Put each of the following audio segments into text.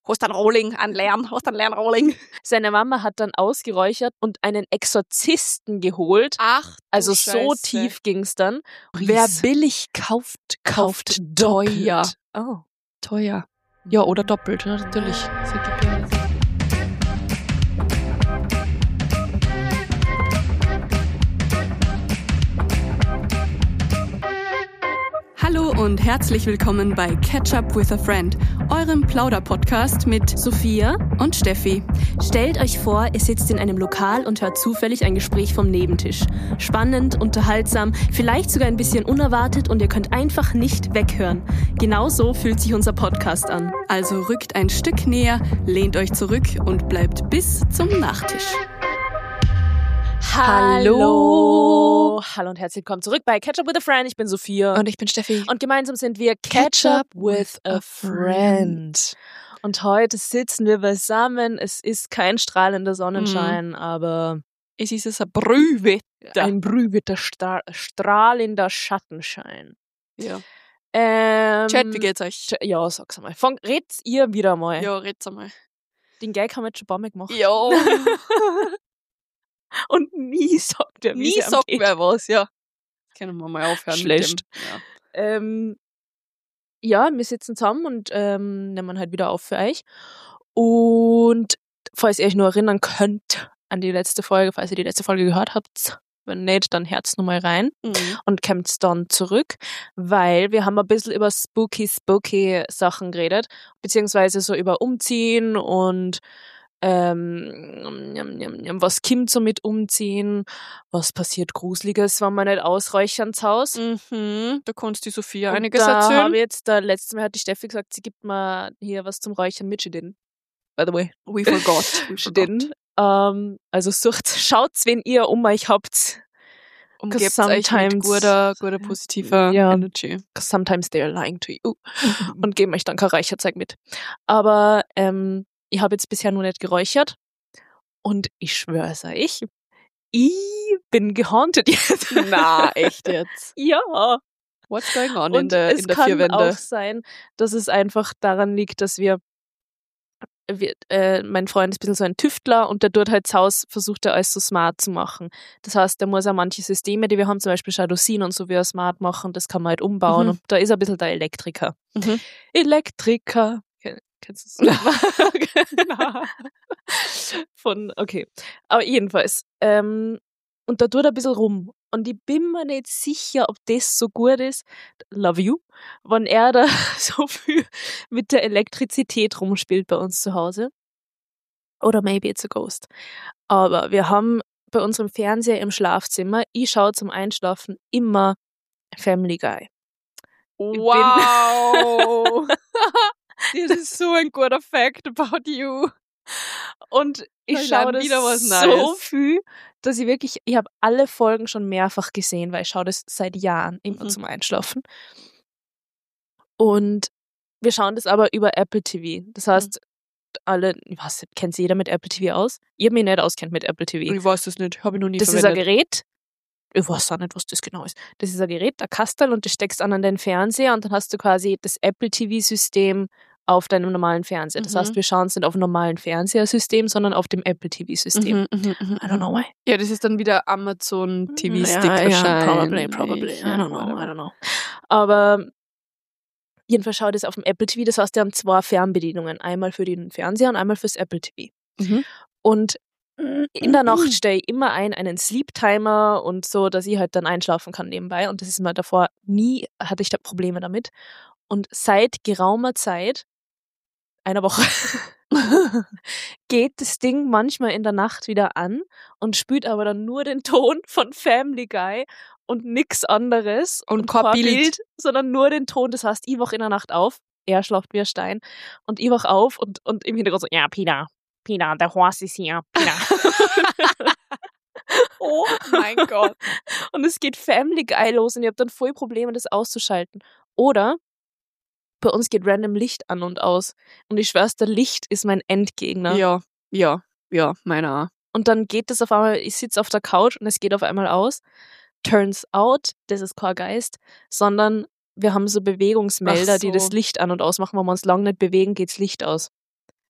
Hast einen Rohling, einen leeren Rohling. Seine Mama hat dann ausgeräuchert und einen Exorzisten geholt. Ach, also du so Scheiße. tief ging's dann. Ries. Wer billig kauft, kauft teuer. doppelt. Oh. Teuer. Ja, oder doppelt, ja, natürlich. Das ergibt ja Sinn. Hallo und herzlich willkommen bei Catch Up with a Friend, eurem Plauder-Podcast mit Sophia und Steffi. Stellt euch vor, ihr sitzt in einem Lokal und hört zufällig ein Gespräch vom Nebentisch. Spannend, unterhaltsam, vielleicht sogar ein bisschen unerwartet und ihr könnt einfach nicht weghören. Genau so fühlt sich unser Podcast an. Also rückt ein Stück näher, lehnt euch zurück und bleibt bis zum Nachtisch. Hallo und herzlich willkommen zurück bei Catch Up with a Friend. Ich bin Sophia. Und ich bin Steffi. Und gemeinsam sind wir Catch Up with a Friend. Und heute sitzen wir beisammen. Es ist kein strahlender Sonnenschein, aber Es ist ein Brühwetter. ein brühwitter, strahlender Schattenschein. Ja. Chat, wie geht's euch? Ja, sag's einmal. Redet ihr wieder mal. Ja, red's einmal. Den Gag haben wir jetzt schon ein paar Mal gemacht. Ja. Und nie sagt er, wie Nie es ihm sagt geht. wer was, ja. Können wir mal aufhören Schlecht. mit dem. Ja, wir sitzen zusammen und nehmen halt wieder auf für euch. Und falls ihr euch nur erinnern könnt an die letzte Folge, falls ihr die letzte Folge gehört habt, wenn nicht, dann hört's nochmal rein und kommt's dann zurück, weil wir haben ein bisschen über spooky Sachen geredet, beziehungsweise so über Umziehen und was kommt so mit Umziehen, was passiert Gruseliges, wenn man nicht ausräuchern zu Haus. Da kannst die Sophia Und einiges da erzählen. habe ich jetzt, letztes Mal hat die Steffi gesagt, sie gibt mir hier was zum Räuchern mit, she didn't. By the way. We forgot. She didn't. Also schaut's, wen ihr um euch habt. Umgebt euch mit guter positiver Ja. Energy. Sometimes they're lying to you. Und geben euch dann kein Räucherzeug mit. Aber ich habe jetzt bisher nur nicht geräuchert. Und ich schwör's euch, ich bin gehaunted jetzt. Na, echt jetzt. Ja. What's going on Und in es der kann vier Wände? auch sein, dass es einfach daran liegt, dass mein Freund ist ein bisschen so ein Tüftler und der tut halt zu Hause, versucht er alles so smart zu machen. Das heißt, der muss auch manche Systeme, die wir haben, zum Beispiel Jalousien und so, wie er smart machen, das kann man halt umbauen und da ist er ein bisschen der Elektriker. Elektriker. Kennst du es? Okay. Aber jedenfalls. Und da tut er ein bisschen rum. Und ich bin mir nicht sicher, ob das so gut ist, love you, wenn er da so viel mit der Elektrizität rumspielt bei uns zu Hause. Oder maybe it's a ghost. Aber wir haben bei unserem Fernseher im Schlafzimmer, ich schaue zum Einschlafen immer Family Guy. Wow! Das ist so ein guter Fact about you. Und ich Da schaue lernt das wieder was so Neues. viel, dass ich habe alle Folgen schon mehrfach gesehen, weil ich schaue das seit Jahren immer zum Einschlafen. Und wir schauen das aber über Apple TV. Das heißt, kennt jeder mit Apple TV aus? Ich habe mich nicht auskennt mit Apple TV. Ich weiß das nicht, habe ich noch nie Das ist ein verwendet. Gerät, ich weiß auch nicht, was das genau ist. Das ist ein Gerät, ein Kastel und das steckst an den Fernseher und dann hast du quasi das Apple TV-System auf deinem normalen Fernseher. Das heißt, wir schauen es nicht auf dem normalen Fernsehsystem, sondern auf dem Apple TV-System. I don't know why. Ja, das ist dann wieder Amazon TV-Stick Ja, wahrscheinlich. probably. I don't know. Aber jedenfalls schaut es auf dem Apple TV. Das heißt, wir haben 2 Fernbedienungen. Einmal für den Fernseher und einmal fürs Apple TV. Und in der Nacht stelle ich immer einen Sleep-Timer und so, dass ich halt dann einschlafen kann nebenbei. Und das ist mir davor nie, hatte ich da Probleme damit. Und seit geraumer Zeit, einer Woche, geht das Ding manchmal in der Nacht wieder an und spielt aber dann nur den Ton von Family Guy und nix anderes Und kein Bild. sondern nur den Ton. Das heißt, ich wach in der Nacht auf, er schlaft wie ein Stein und ich wach auf und im Hintergrund so, ja, Peter, der Horst ist hier, Peter. Oh mein Gott. Und es geht Family Guy los und ich habe dann voll Probleme, das auszuschalten. Oder bei uns geht random Licht an und aus. Und ich schwör's, der Licht ist mein Endgegner. Ja, meiner. Und dann geht das auf einmal, ich sitze auf der Couch und es geht auf einmal aus. Turns out, das ist kein Geist, sondern wir haben so Bewegungsmelder, Ach so. die das Licht an und ausmachen. Wenn wir uns lang nicht bewegen, geht's Licht aus.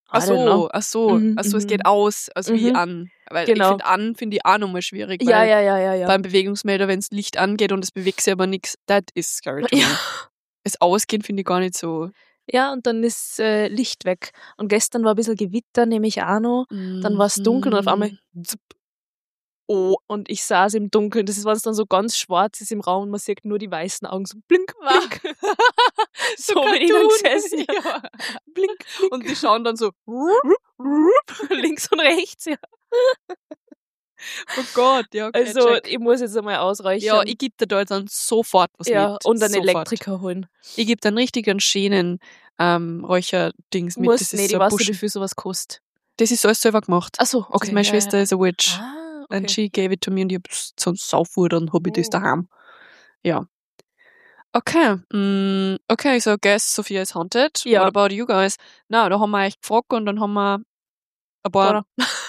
I don't know. Ach so, es geht aus, also wie an. Weil Genau. finde ich auch nochmal schwierig, Ja, weil ja. beim Bewegungsmelder, wenn das Licht angeht und es bewegt sich aber nichts, that is scary to me. Ja. Das Ausgehen finde ich gar nicht so. Ja, und dann ist Licht weg. Und gestern war ein bisschen Gewitter, nehme ich auch noch. Dann war es dunkel und auf einmal zup. Oh, und ich saß im Dunkeln. Das ist, wenn es dann so ganz schwarz ist im Raum und man sieht nur die weißen Augen so blink, blink. So bin ich dann gesessen. Ja. Blink, blink. Und die schauen dann so, Links und rechts, ja. oh Gott, ja, okay, Also, check. ich muss jetzt einmal ausreichen. Ja, ich gebe dir da jetzt dann sofort was ja, mit. und einen Sofort. Elektriker holen. Ich gebe dann richtig einen schönen Räucherdings mit. Muss Das ist nicht, so ich ein weiß nicht, Buschen. wie viel sowas kostet. Das ist alles selber gemacht. Achso, okay. Also meine Schwester ist a witch. Ah, And okay. she gave it to me und ich hab so einen Saufur, dann hab ich das Oh. daheim. Ja. Okay. Okay, so guess Sophia is haunted. Ja. What about you guys? Na, da haben wir euch gefragt und dann haben wir ein paar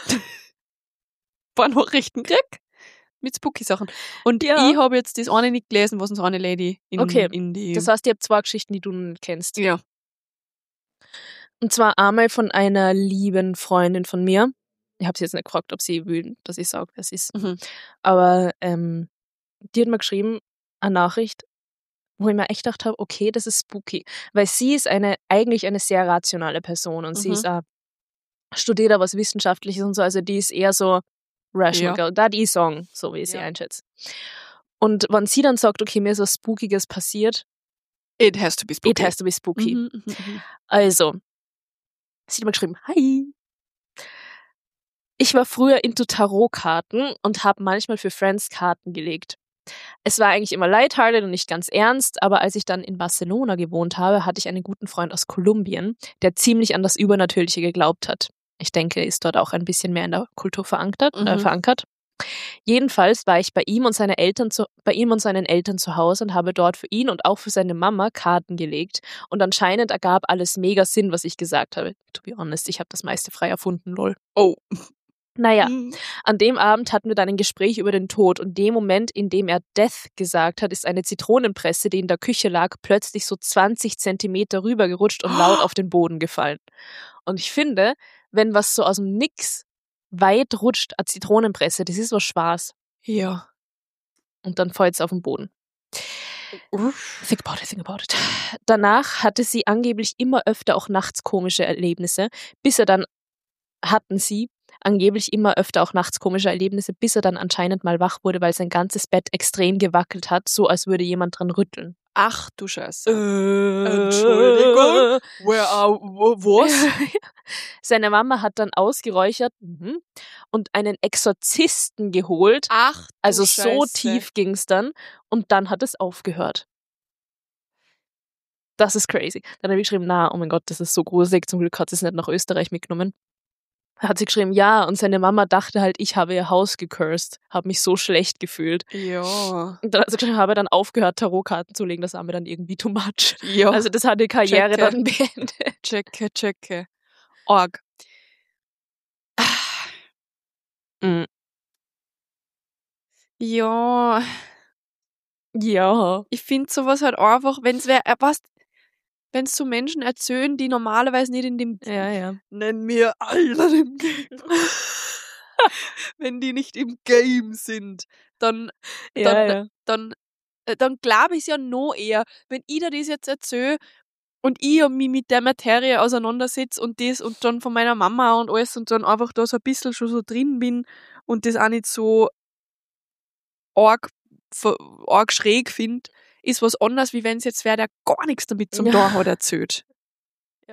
Nachrichten gekriegt mit Spooky-Sachen. Und Ja. ich habe jetzt das eine nicht gelesen, was uns eine Lady in die... Das heißt, ihr habt 2 Geschichten, die du nicht kennst. ja. Und zwar einmal von einer lieben Freundin von mir. Ich habe sie jetzt nicht gefragt, ob sie will, dass ich sage, wer es ist. Mhm. Aber die hat mir geschrieben, eine Nachricht, wo ich mir echt gedacht habe, okay, das ist spooky. Weil sie ist eigentlich eine sehr rationale Person und sie ist auch, studiert auch was Wissenschaftliches und so, also die ist eher so rational girl. Da die Song, so wie ich sie einschätze. Und wenn sie dann sagt, okay, mir ist was Spookiges passiert, It has to be spooky. it has to be spooky. Mhm. Also, sie hat mir geschrieben, hi. Ich war früher into Tarotkarten und habe manchmal für Friends Karten gelegt. Es war eigentlich immer lighthearted und nicht ganz ernst, aber als ich dann in Barcelona gewohnt habe, hatte ich einen guten Freund aus Kolumbien, der ziemlich an das Übernatürliche geglaubt hat. Ich denke, ist dort auch ein bisschen mehr in der Kultur verankert. Jedenfalls war ich bei ihm und seinen Eltern zu Hause und habe dort für ihn und auch für seine Mama Karten gelegt. Und anscheinend ergab alles mega Sinn, was ich gesagt habe. To be honest, ich habe das meiste frei erfunden, lol. Oh. Naja, an dem Abend hatten wir dann ein Gespräch über den Tod und dem Moment, in dem er Death gesagt hat, ist eine Zitronenpresse, die in der Küche lag, plötzlich so 20 Zentimeter rübergerutscht und laut auf den Boden gefallen. Und ich finde, wenn was so aus dem Nix weit rutscht, eine Zitronenpresse, das ist was Spaß. Ja. Und dann fällt es auf den Boden. Think about it. Danach hatte sie angeblich immer öfter auch nachts komische Erlebnisse, bis er dann anscheinend mal wach wurde, weil sein ganzes Bett extrem gewackelt hat, so als würde jemand dran rütteln. Ach du Scheiße. Entschuldigung. Was? Seine Mama hat dann ausgeräuchert und einen Exorzisten geholt. Ach du Also Scheiße. so tief ging's dann und dann hat es aufgehört. Das ist crazy. Dann habe ich geschrieben, oh mein Gott, das ist so gruselig, zum Glück hat sie es nicht nach Österreich mitgenommen. Hat sie geschrieben, ja, und seine Mama dachte halt, ich habe ihr Haus gecursed, habe mich so schlecht gefühlt. Ja. Und dann hat sie geschrieben, habe dann aufgehört, Tarotkarten zu legen, das war mir dann irgendwie too much. Ja. Also das hat die Karriere Checke. dann beendet. Checke. Org. Ja. Ja. Ich finde sowas halt einfach, wenn es so Menschen erzählen, die normalerweise nicht in dem Ja. Nenn mir Alter im Game. Wenn die nicht im Game sind, dann glaube ich es ja noch eher. Wenn ich dir das jetzt erzähle und ich mich mit der Materie auseinandersetze und das und dann von meiner Mama und alles und dann einfach da so ein bisschen schon so drin bin und das auch nicht so arg schräg finde, ist was anderes, wie wenn es jetzt wer, der gar nichts damit zum Tor hat, erzählt. Ja.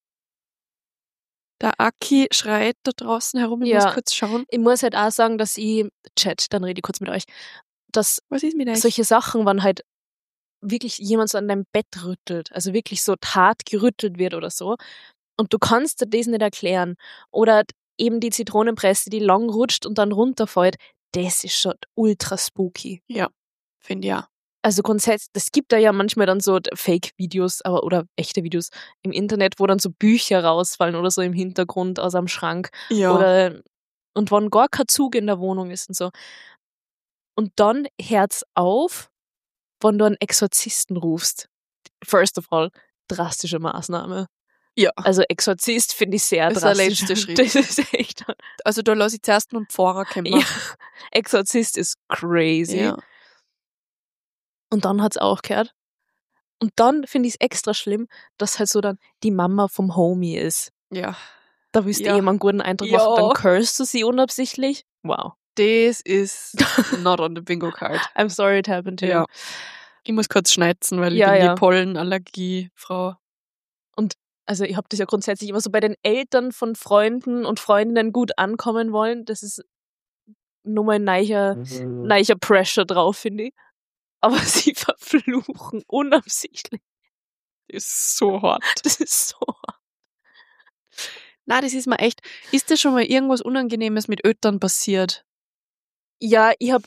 Der Aki schreit da draußen herum, ich muss kurz schauen. Ich muss halt auch sagen, dass dann rede ich kurz mit euch, dass Was ist mit euch? solche Sachen, wenn halt wirklich jemand so an deinem Bett rüttelt, also wirklich so hart gerüttelt wird oder so, und du kannst dir das nicht erklären, oder eben die Zitronenpresse, die lang rutscht und dann runterfällt, das ist schon ultra spooky. Ja, finde ich ja. Also grundsätzlich, es gibt da ja manchmal dann so Fake-Videos oder echte Videos im Internet, wo dann so Bücher rausfallen oder so im Hintergrund aus einem Schrank. Ja. Und wenn gar kein Zug in der Wohnung ist und so. Und dann hört's auf, wenn du einen Exorzisten rufst. First of all, drastische Maßnahme. Ja. Also Exorzist finde ich sehr Das ist der drastisch. letzte Schritt. Das ist echt... Also da lasse ich zuerst noch einen Pfarrer kommen. Ja. Exorzist ist crazy. Ja. Und dann hat's auch gehört. Und dann finde ich es extra schlimm, dass halt so dann die Mama vom Homie ist. Ja. Da willst du Ja. jemanden guten Eindruck Ja. machen, dann cursest du sie unabsichtlich. Wow. Das ist not on the bingo card. I'm sorry it happened to you. Ja. Ich muss kurz schneuzen, weil Ja, ich bin ja. die Pollenallergie-Frau. Also ich habe das ja grundsätzlich immer so bei den Eltern von Freunden und Freundinnen gut ankommen wollen. Das ist nur mal ein neicher Pressure drauf, finde ich. Aber sie verfluchen unabsichtlich. Das ist so hart. Das ist so hart. Na, das ist mir echt. Ist dir schon mal irgendwas Unangenehmes mit Eltern passiert? Ja, ich habe,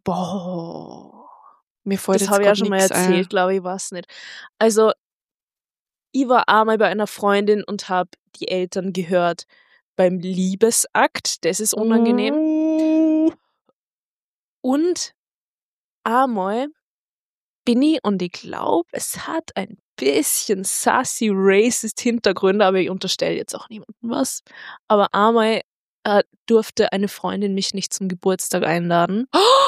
Mir fällt das jetzt habe ich ja grad schon mal nix erzählt, glaube ich, weiß nicht. Also, ich war einmal bei einer Freundin und habe die Eltern gehört beim Liebesakt. Das ist unangenehm. Und einmal bin ich, und ich glaube, es hat ein bisschen sassy racist Hintergründe, aber ich unterstelle jetzt auch niemandem was. Aber einmal durfte eine Freundin mich nicht zum Geburtstag einladen.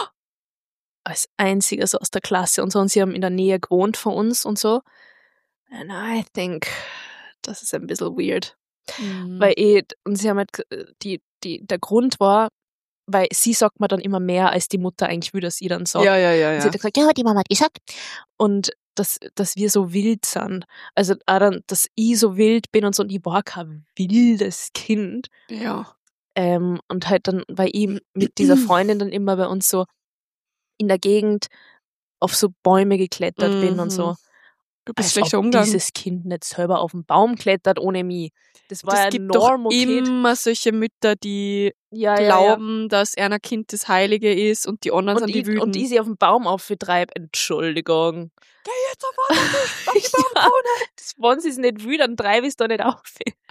Als einzige so aus der Klasse und so. Und sie haben in der Nähe gewohnt von uns und so. And I think, das ist ein bisschen weird. Mhm. Und sie haben halt, der Grund war, weil sie sagt mir dann immer mehr, als die Mutter eigentlich will, dass ich dann sage. Ja. Und sie hat gesagt, ja, die Mama hat gesagt. Und dass wir so wild sind. Also auch dann, dass ich so wild bin und so, und ich war kein wildes Kind. Ja. Und halt dann, weil ich mit dieser Freundin dann immer bei uns so in der Gegend auf so Bäume geklettert bin und so. Du bist Als schlechter ob Umgang. dieses Kind nicht selber auf den Baum klettert ohne mich. Das war Das ja gibt doch normal Kid. immer solche Mütter, die Ja, glauben, dass einer Kind das Heilige ist und die anderen Und sind die ich, Wüten. und ich sie auf den Baum auftreibe, Entschuldigung. Geh jetzt auf die Ja, wenn sie es nicht will, dann treibe ich es da nicht auf.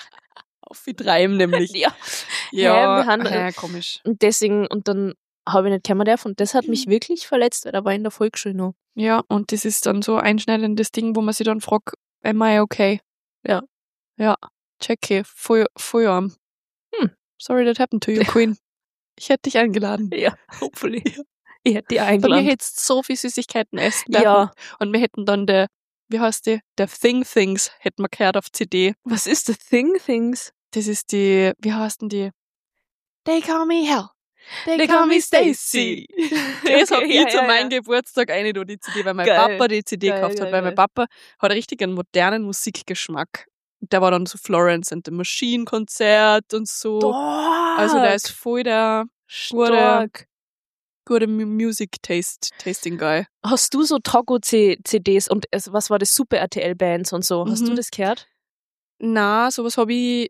Auf wie treiben nämlich. Ja. Ja, wir haben- komisch. Und deswegen, und dann habe ich nicht kommen dürfen. Und das hat mich wirklich verletzt, weil da war ich in der Volksschule noch. Ja, und das ist dann so ein einschneidendes Ding, wo man sich dann fragt, am I okay? Ja. Ja, checke, voll arm. Sorry that happened to you, Queen. Ich hätte dich eingeladen. Ja, hopefully. Ich hätte die Bei mir eingeladen. hättest so viel Süßigkeiten essen dürfen. Ja. Und wir hätten dann wie heißt die? Der Things hätten wir gehört auf CD. Was ist the Things? Das ist wie heißt denn die? They call me Hell. They call me Stacy. Das hab Okay, ich ja, zu ja, meinem ja. Geburtstag eine die CD, weil mein Geil. Papa die CD Geil, gekauft geil, hat, weil mein geil. Papa hat richtig einen modernen Musikgeschmack. Der war dann so Florence and the Machine Konzert und so. Also der ist voll der stark. gute Music Tasting Guy. Hast du so Togo-CDs und was war das, Super RTL-Bands und so? Hast du Mhm. das gehört? Na, sowas hab ich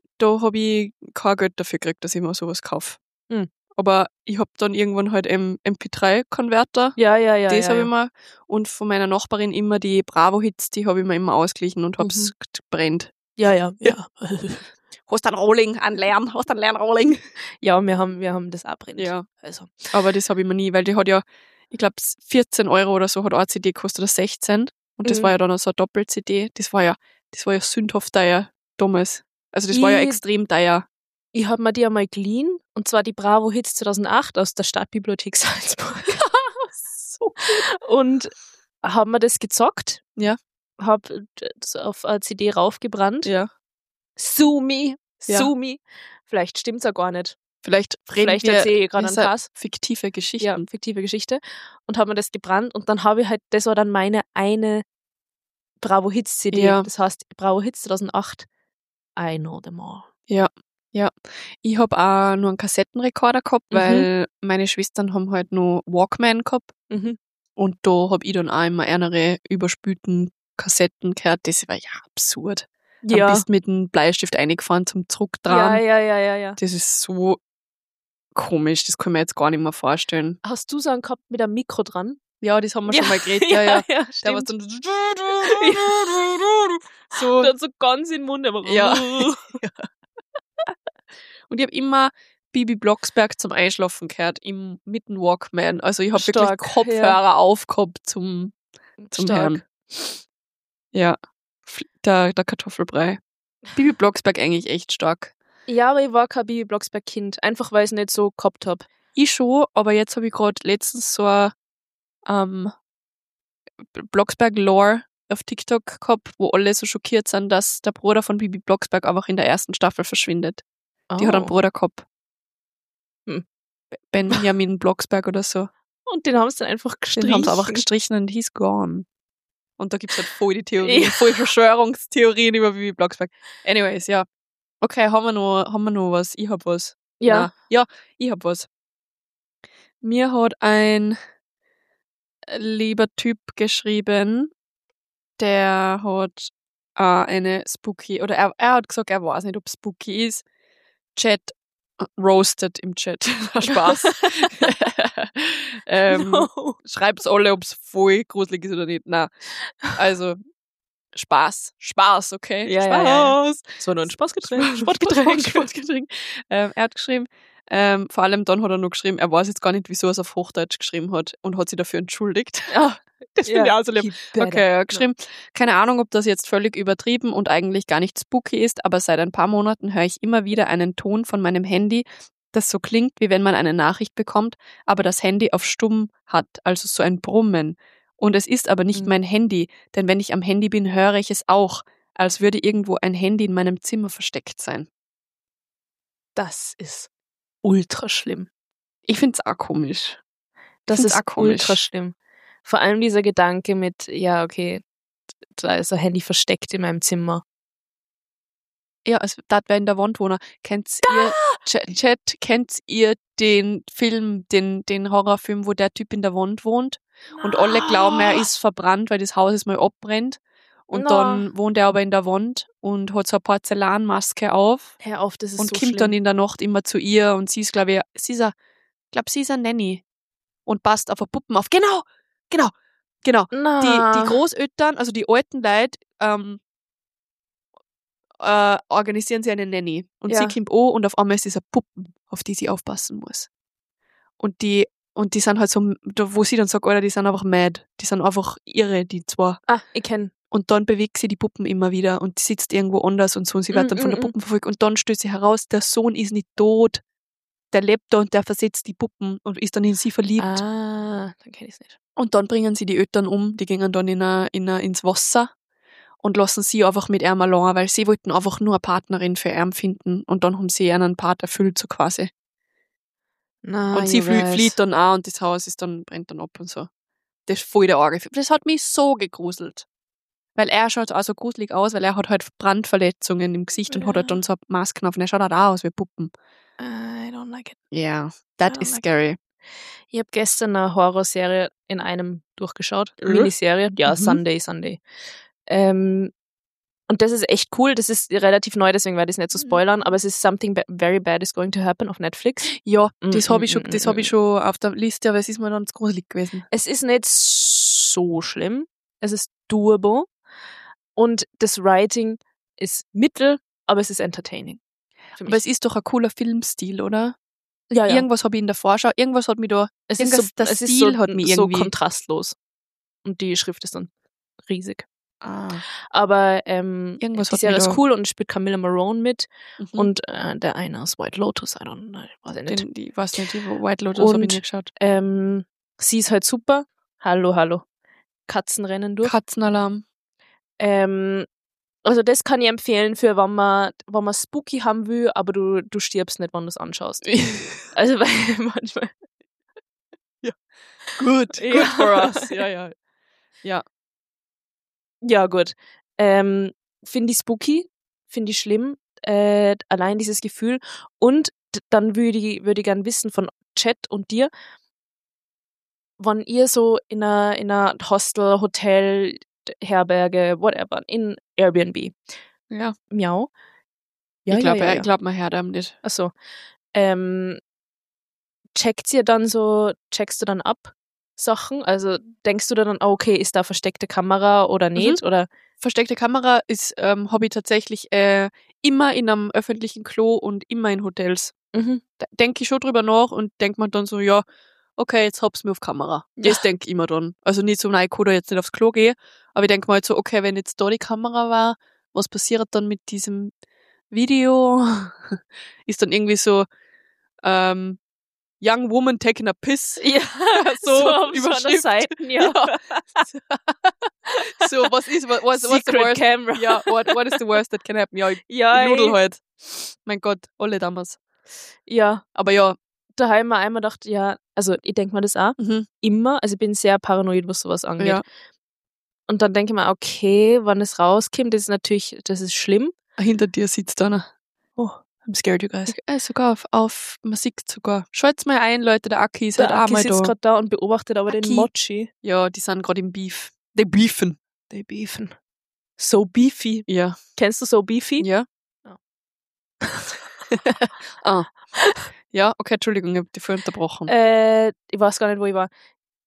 kein Geld dafür gekriegt, dass ich mir sowas kaufe. Hm. Aber ich hab dann irgendwann halt MP3-Konverter. Ja. Das habe ich mir. Und von meiner Nachbarin immer die Bravo-Hits, die habe ich mir immer ausgeglichen und hab's gebrennt. Ja. Hast einen Rolling, einen leeren Rolling. Ja, wir haben das auch brennt. Ja. Also. Aber das habe ich mir nie, weil die hat ja, ich glaube 14 € oder so hat eine CD gekostet, oder 16. Und das war ja dann so eine Doppel-CD. Das war ja sündhaft teuer damals. Also das war ja extrem teuer. Ich habe mir die einmal geliehen, und zwar die Bravo Hits 2008 aus der Stadtbibliothek Salzburg. So. Und haben mir das gezockt. Ja. Hab das auf eine CD raufgebrannt. Ja. Sumi. Ja. Vielleicht stimmt's ja gar nicht. Vielleicht erzähle ich gerade einen Pass. fiktive Geschichten. Ja, fiktive Geschichte. Und habe mir das gebrannt, und dann habe ich halt, das war dann meine eine Bravo Hits CD. Ja. Das heißt, Bravo Hits 2008, I know them all. Ja. Ich hab auch nur einen Kassettenrekorder gehabt, weil meine Schwestern haben halt noch Walkman gehabt. Mhm. Und da hab ich dann auch immer eine überspülten Kassetten gehört. Das war ja absurd. Dann bist du mit dem Bleistift eingefahren zum Zurückdrehen. Ja. Das ist so komisch, das kann ich mir jetzt gar nicht mehr vorstellen. Hast du so einen gehabt mit einem Mikro dran? Ja, das haben wir schon mal geredet. Ja. Ja, Der war stimmt. dann so. Und dann so ganz in den Mund. Aber Ja. Und ich habe immer Bibi Blocksberg zum Einschlafen gehört, mit dem Walkman. Also ich habe wirklich Stark, Kopfhörer aufgehabt zum Stark. Hören. Ja, der Kartoffelbrei. Bibi Blocksberg eigentlich echt stark. Ja, aber ich war kein Bibi Blocksberg-Kind. Einfach, weil ich es nicht so gehabt habe. Ich schon, aber jetzt habe ich gerade letztens so ein Blocksberg-Lore auf TikTok gehabt, wo alle so schockiert sind, dass der Bruder von Bibi Blocksberg einfach in der ersten Staffel verschwindet. Die hat einen Bruder gehabt. Benjamin Blocksberg oder so. Und den haben sie dann einfach gestrichen. Den haben sie einfach gestrichen und he's gone. Und da gibt's halt voll die Theorien, voll Verschwörungstheorien über Bibi Blocksberg. Anyways, ja. Okay, haben wir noch was? Ich hab was. Ja. Nein. Ja, ich hab was. Mir hat ein lieber Typ geschrieben, der hat eine Spooky, oder er hat gesagt, er weiß nicht, ob Spooky ist. Chat roasted im Chat. Spaß. No. Schreibt's alle, ob's voll gruselig ist oder nicht. Na, also Spaß, okay? Ja, Spaß. ja, ja. So nur ein Sportgetränk. Sportgetränk. Er hat geschrieben, vor allem dann hat er noch geschrieben, er weiß jetzt gar nicht, wieso er es auf Hochdeutsch geschrieben hat und hat sich dafür entschuldigt. Ja, das finde ich auch so lieb. he better. Okay, er hat geschrieben, keine Ahnung, ob das jetzt völlig übertrieben und eigentlich gar nicht spooky ist, aber seit ein paar Monaten höre ich immer wieder einen Ton von meinem Handy, das so klingt, wie wenn man eine Nachricht bekommt, aber das Handy auf stumm hat, also so ein Brummen. Und es ist aber nicht mein Handy, denn wenn ich am Handy bin, höre ich es auch, als würde irgendwo ein Handy in meinem Zimmer versteckt sein. Das ist ultra schlimm. Ich find's auch komisch. Das Find's ist auch komisch. ultra schlimm. Vor allem dieser Gedanke mit, ja, okay, da ist ein Handy versteckt in meinem Zimmer. Ja, es dat wäre in der Wand wohnen. Kennt ihr den Film, den Horrorfilm, wo der Typ in der Wand wohnt? Und alle glauben, er ist verbrannt, weil das Haus ist mal abbrennt. Und dann wohnt er aber in der Wand und hat so eine Porzellanmaske auf. Hör auf, das ist Und so kommt schlimm. dann in der Nacht immer zu ihr und sie ist, glaube ich, sie ist eine Nanny. Und passt auf eine Puppen auf. Genau. Na. Die Großeltern, also die alten Leute, organisieren sie eine Nanny. Und Ja. sie kommt an und auf einmal ist es eine Puppen, auf die sie aufpassen muss. Und die sind halt so, wo sie dann sagt, Alter, die sind einfach mad. Die sind einfach irre, die zwei. Ah, ich kenn. Und dann bewegt sie die Puppen immer wieder und sitzt irgendwo anders und so. Und sie wird dann von der Puppen verfolgt. Und dann stößt sie heraus, der Sohn ist nicht tot. Der lebt da und der versetzt die Puppen und ist dann in sie verliebt. Ah, dann kenn ich's nicht. Und dann bringen sie die Eltern um. Die gehen dann ins Wasser und lassen sie einfach mit ihm allein, weil sie wollten einfach nur eine Partnerin für ihn finden. Und dann haben sie einen Part erfüllt, so quasi. Na, Und sie ich weiß. flieht dann auch und das Haus brennt dann ab und so. Das ist voll der Arge. Das hat mich so gegruselt. Weil er schaut auch so gruselig aus, weil er hat halt Brandverletzungen im Gesicht und hat halt dann so Masken auf und er schaut halt auch aus wie Puppen. I don't like it. Yeah, that I don't is like scary. Ich habe gestern eine Horrorserie in einem durchgeschaut. Mhm. Miniserie. Ja, Mhm. Sunday. Und das ist echt cool. Das ist relativ neu, deswegen werde ich es nicht so spoilern. Aber es ist Something Very Bad is Going to Happen auf Netflix. Ja, das habe ich schon, mm, hab ich schon auf der Liste, aber es ist mir dann zu gruselig gewesen. Es ist nicht so schlimm. Es ist doable. Und das Writing ist mittel, aber es ist entertaining. Für mich. Aber es ist doch ein cooler Filmstil, oder? ja. Irgendwas habe ich in der Vorschau, irgendwas hat mich da, Es ist so, der es ist Stil so, hat mich so irgendwie. kontrastlos. Und die Schrift ist dann riesig. Ah. Aber Irgendwas die hat Serie mich ist da- cool und spielt Camilla Marone mit. Mhm. Und der eine aus White Lotus, I don't know, weiß ich nicht. Ich weiß nicht, die White Lotus habe ich Und nicht geschaut. sie ist halt super. Hallo. Katzenrennen durch. Katzenalarm. Also das kann ich empfehlen für, wenn man spooky haben will, aber du stirbst nicht, wenn du es anschaust. Also weil manchmal. Good Ja. for us. Ja. Ja, gut. Finde ich spooky, finde ich schlimm. Allein dieses Gefühl. Und dann würde ich gern wissen von Chat und dir, wann ihr so in einer Hostel, Hotel, Herberge, whatever, in Airbnb. Ja. Miau. Ich glaube, man hört einem nicht. Achso. Checkst du dann ab Sachen? Also denkst du dann, okay, ist da versteckte Kamera oder nicht? Oder Versteckte Kamera ist, habe ich tatsächlich immer in einem öffentlichen Klo und immer in Hotels. Da denke ich schon drüber nach und denkt man dann so, ja, okay, jetzt hab's mir auf Kamera. Das denke ich immer dann. Also nicht so, nein, ich kann da jetzt nicht aufs Klo gehen, aber ich denke mal halt so, okay, wenn jetzt da die Kamera war, was passiert dann mit diesem Video? Ist dann irgendwie so, Young Woman taking a piss. Ja, so auf so einer Überschrift. Seiten, ja. So, was ist, what's the Secret worst? Camera. Ja, what is the worst that can happen? Ja, ich Ja, nudel halt. Mein Gott, alle damals. ja. Aber ja. Da habe ich mir einmal gedacht, ja, also ich denke mir das auch immer, also ich bin sehr paranoid, was sowas angeht. Ja. Und dann denke ich mir, okay, wann es rauskommt, das ist schlimm. Hinter dir sitzt einer. Oh, I'm scared, you guys. Sogar auf man sieht sogar. Schaut's mal ein, Leute, der Aki ist halt Der auch Aki mal sitzt da. gerade da und beobachtet aber den Aki. Mochi. Ja, die sind gerade im Beef. Die beefen. Die beefen. So beefy. Ja. Kennst du So Beefy? Ja. Ja. Ah. Ja, okay, Entschuldigung, ich hab dich vorhin unterbrochen. Ich weiß gar nicht, wo ich war.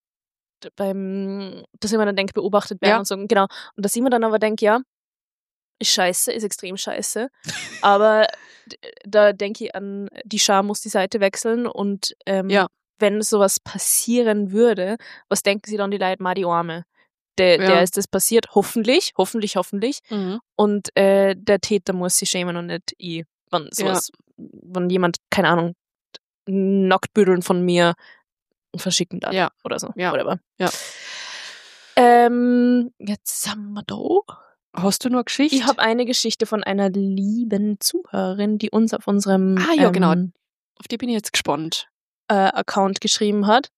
Dass ich mir dann denke, beobachtet werden Ja. und so, genau. Und dass ich mir dann aber denke, ja, ist scheiße, ist extrem scheiße. Aber da denke ich an, die Schar muss die Seite wechseln und Ja. wenn sowas passieren würde, was denken sie dann die Leute, die Arme? Der ist das passiert, hoffentlich. Mhm. Und der Täter muss sich schämen und nicht ich. Wenn jemand, keine Ahnung, Nacktbüdeln von mir verschicken darf Ja. oder so. Ja. Whatever. Ja. Jetzt sind wir da. Hast du noch eine Geschichte? Ich habe eine Geschichte von einer lieben Zuhörerin, die uns auf unserem genau. Auf die bin ich jetzt gespannt. Account geschrieben hat.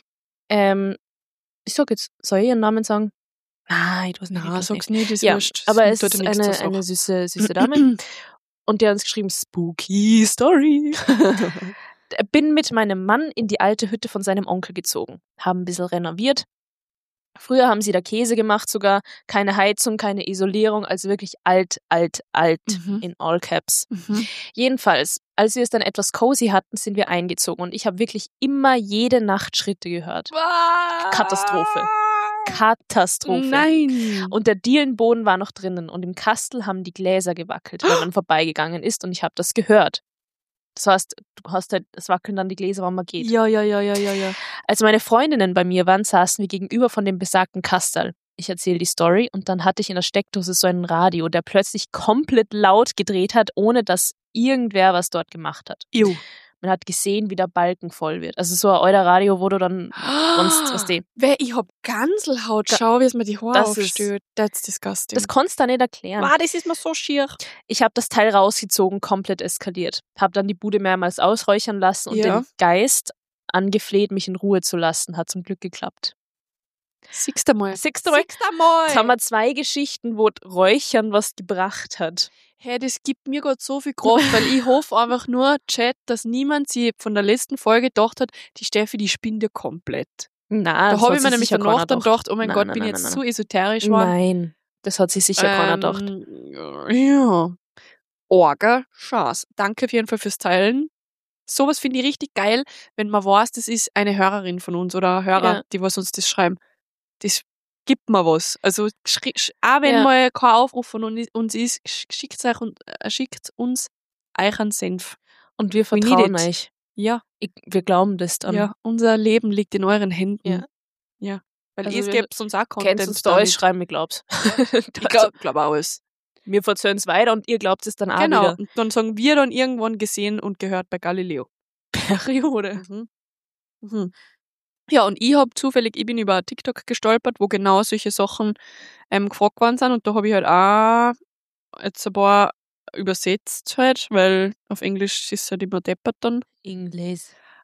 Ich sag jetzt, soll ich ihren Namen sagen? Nein, ich weiß nicht. Na, sag's nicht, ist Ja, wurscht. aber es tut ist dir nichts zur eine Sache. süße Dame. Und die hat uns geschrieben, Spooky Story. Bin mit meinem Mann in die alte Hütte von seinem Onkel gezogen. Haben ein bisschen renoviert. Früher haben sie da Käse gemacht sogar. Keine Heizung, keine Isolierung. Also wirklich alt in all caps. Mhm. Jedenfalls, als wir es dann etwas cozy hatten, sind wir eingezogen. Und ich habe wirklich immer jede Nacht Schritte gehört. Katastrophe. Nein. Und der Dielenboden war noch drinnen und im Kastel haben die Gläser gewackelt, wenn man vorbeigegangen ist und ich habe das gehört. Das heißt, du hast halt, es wackeln dann die Gläser, wenn man geht. Ja. Als meine Freundinnen bei mir waren, saßen wir gegenüber von dem besagten Kastel. Ich erzähle die Story und dann hatte ich in der Steckdose so einen Radio, der plötzlich komplett laut gedreht hat, ohne dass irgendwer was dort gemacht hat. Ew. Man hat gesehen, wie der Balken voll wird. Also so ein alter Radio, wo du dann was die. Ich hab Ganselhaut. Schau, wie es mir die Haare Das aufstößt. That's disgusting. Das konntest du nicht erklären. Das ist mir so schier. Ich habe das Teil rausgezogen, komplett eskaliert. Habe dann die Bude mehrmals ausräuchern lassen und Ja. den Geist angefleht, mich in Ruhe zu lassen. Hat zum Glück geklappt. Siehst du mal. Siehst du mal? Jetzt haben wir 2 Geschichten, wo Räuchern was gebracht hat. Hey, das gibt mir gerade so viel Kraft, weil ich hoffe einfach nur, Chat, dass niemand sich von der letzten Folge gedacht hat, die Steffi, die spinnt ja komplett. Nein, Da habe ich mir nämlich danach dann gedacht, oh mein Gott, bin ich jetzt nein. zu esoterisch geworden. Nein, das hat sich sicher keiner gedacht. Ja. Orga, Chance. Danke auf jeden Fall fürs Teilen. Sowas finde ich richtig geil, wenn man weiß, das ist eine Hörerin von uns oder ein Hörer, Ja. die was uns das schreiben. Das gibt mir was. Also auch wenn Ja. mal kein Aufruf von uns ist, schickt uns euren Senf. Und wir We need vertrauen it. euch. Ja, Wir glauben das dann. ja, unser Leben liegt in euren Händen. Ja. Ja. Weil Also ihr wir- gebt uns auch Content. Kennst uns da alles schreiben, ich glaub's. Ich glaub auch alles. Wir verzögern es weiter und ihr glaubt es dann auch Genau. wieder. Und dann sagen wir dann irgendwann gesehen und gehört bei Galileo. Periode. Mhm. Ja, und ich bin über TikTok gestolpert, wo genau solche Sachen gefragt worden sind und da habe ich halt auch jetzt ein paar übersetzt halt, weil auf Englisch ist es halt immer deppert dann. Englisch.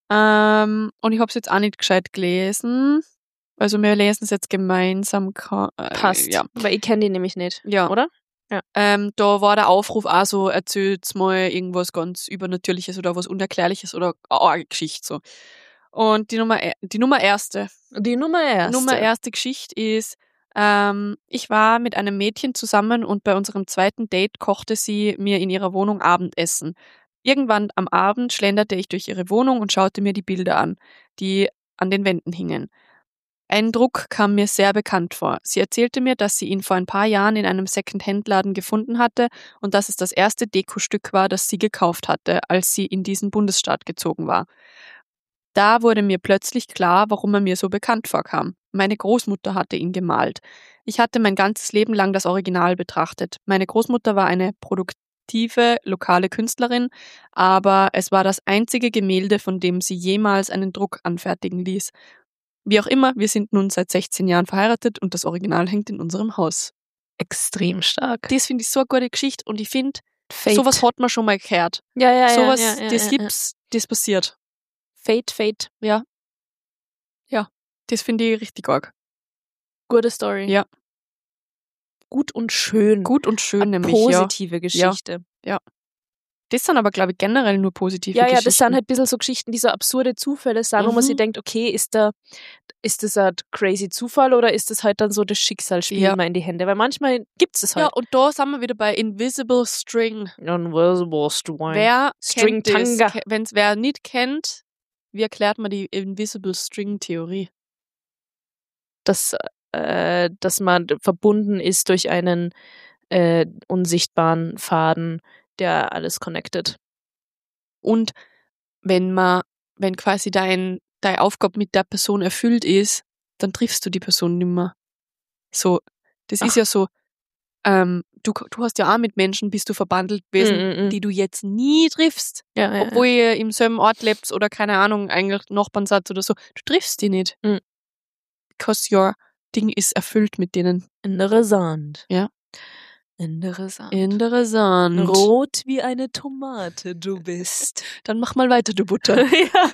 Und ich habe es jetzt auch nicht gescheit gelesen. Also wir lesen es jetzt gemeinsam. Passt. Ja. Weil ich kenne die nämlich nicht. Ja. Oder? Ja. Da war der Aufruf auch so, erzählt's mal irgendwas ganz Übernatürliches oder was Unerklärliches oder eine arge Geschichte so. Und die Nummer erste Nummer erste Geschichte ist, ich war mit einem Mädchen zusammen und bei unserem zweiten Date kochte sie mir in ihrer Wohnung Abendessen. Irgendwann am Abend schlenderte ich durch ihre Wohnung und schaute mir die Bilder an, die an den Wänden hingen. Ein Druck kam mir sehr bekannt vor. Sie erzählte mir, dass sie ihn vor ein paar Jahren in einem Second-Hand-Laden gefunden hatte und dass es das erste Dekostück war, das sie gekauft hatte, als sie in diesen Bundesstaat gezogen war. Da wurde mir plötzlich klar, warum er mir so bekannt vorkam. Meine Großmutter hatte ihn gemalt. Ich hatte mein ganzes Leben lang das Original betrachtet. Meine Großmutter war eine produktive, lokale Künstlerin, aber es war das einzige Gemälde, von dem sie jemals einen Druck anfertigen ließ. Wie auch immer, wir sind nun seit 16 Jahren verheiratet und das Original hängt in unserem Haus. Extrem stark. Das finde ich so eine gute Geschichte und ich finde, Fate. sowas hat man schon mal gehört. Ja, Sowas, ja, das ja. gibt's, das passiert. Fate. Ja. Ja, das finde ich richtig arg. Gute Story. Ja. Gut und schön. Gut und schön Eine nämlich, positive Geschichte. Das sind aber, glaube ich, generell nur positive Ja, Geschichten. das sind halt ein bisschen so Geschichten, die so absurde Zufälle sind, wo man sich denkt, okay, ist das ein crazy Zufall oder ist das halt dann so das Schicksal spielt man in die Hände? Weil manchmal gibt es halt. Ja, und da sind wir wieder bei Invisible String. Invisible String. Wer String kennt das? Tanga. Wer nicht kennt, wie erklärt man die Invisible String Theorie? Dass man verbunden ist durch einen unsichtbaren Faden, der alles connected. Und wenn quasi deine Aufgabe mit der Person erfüllt ist, dann triffst du die Person nimmer. So, das ist ja so, du hast ja auch mit Menschen, bist du verbandelt gewesen, die du jetzt nie triffst. Ja, obwohl ihr im selben Ort lebt oder keine Ahnung, eigentlich Nachbarn seid oder so. Du triffst die nicht. Because your Ding ist erfüllt mit denen. Interessant. Ja. Interessant. Rot wie eine Tomate du bist. Dann mach mal weiter, du Butter. Ja.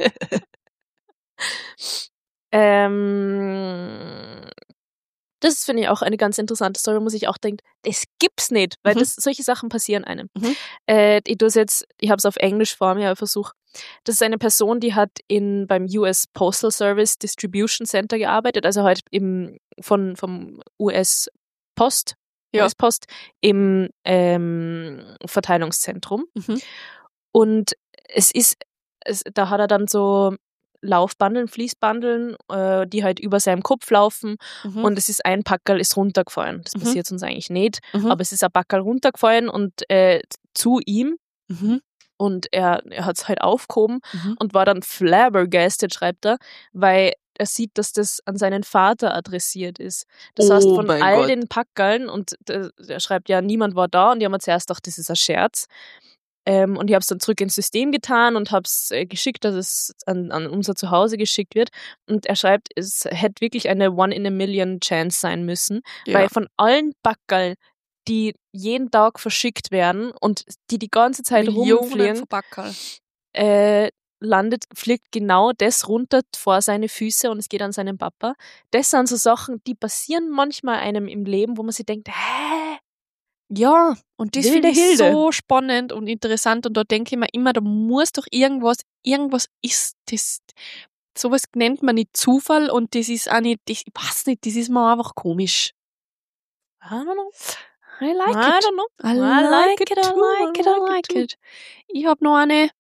Das finde ich auch eine ganz interessante Story, wo man sich auch denkt, das gibt's nicht, weil solche Sachen passieren einem. Ich habe es auf Englisch vor mir, aber versuche. Das ist eine Person, die hat beim US Postal Service Distribution Center gearbeitet, also halt vom US Post im Verteilungszentrum. Und da hat er dann so Laufbandeln, Fließbandeln, die halt über seinem Kopf laufen und es ist ein Packerl ist runtergefallen. Das passiert uns eigentlich nicht, aber es ist ein Packerl runtergefallen und zu ihm und er hat es halt aufgehoben und war dann flabbergasted, schreibt er, weil er sieht, dass das an seinen Vater adressiert ist. Das heißt, von all den Packerln, und er schreibt ja, niemand war da und die haben mir zuerst gedacht, das ist ein Scherz. Und ich habe es dann zurück ins System getan und habe es geschickt, dass es an unser Zuhause geschickt wird. Und er schreibt, es hätte wirklich eine One-in-a-Million-Chance sein müssen, weil von allen Packerln, die jeden Tag verschickt werden und die ganze Zeit rumfliegen, fliegt genau das runter vor seine Füße und es geht an seinen Papa. Das sind so Sachen, die passieren manchmal einem im Leben, wo man sich denkt, hä? Ja, und das finde ich so spannend und interessant und da denke ich mir immer, da muss doch irgendwas ist das. Sowas nennt man nicht Zufall und das ist auch nicht, ich weiß nicht, das ist mir einfach komisch. I don't know. I like it. I don't know. I like it. Ich habe noch eine.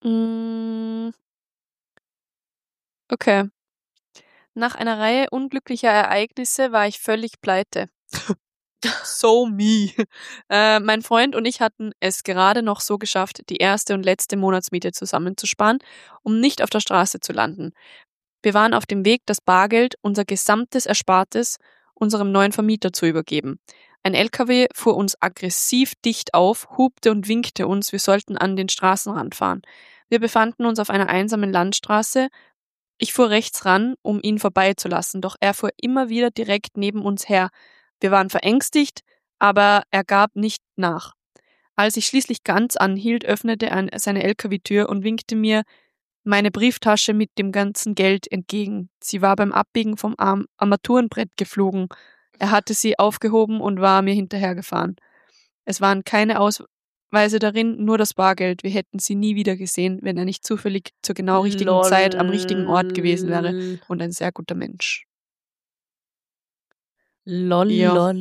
Okay. Nach einer Reihe unglücklicher Ereignisse war ich völlig pleite. So me. Mein Freund und ich hatten es gerade noch so geschafft, die erste und letzte Monatsmiete zusammenzusparen, um nicht auf der Straße zu landen. Wir waren auf dem Weg, das Bargeld, unser gesamtes Erspartes, unserem neuen Vermieter zu übergeben. Ein LKW fuhr uns aggressiv dicht auf, hupte und winkte uns, wir sollten an den Straßenrand fahren. Wir befanden uns auf einer einsamen Landstraße. Ich fuhr rechts ran, um ihn vorbeizulassen, doch er fuhr immer wieder direkt neben uns her. Wir waren verängstigt, aber er gab nicht nach. Als ich schließlich ganz anhielt, öffnete er seine LKW-Tür und winkte mir meine Brieftasche mit dem ganzen Geld entgegen. Sie war beim Abbiegen vom Armaturenbrett geflogen. Er hatte sie aufgehoben und war mir hinterhergefahren. Es waren keine Ausweise darin, nur das Bargeld. Wir hätten sie nie wieder gesehen, wenn er nicht zufällig zur genau richtigen Zeit am richtigen Ort gewesen wäre und ein sehr guter Mensch. Lol.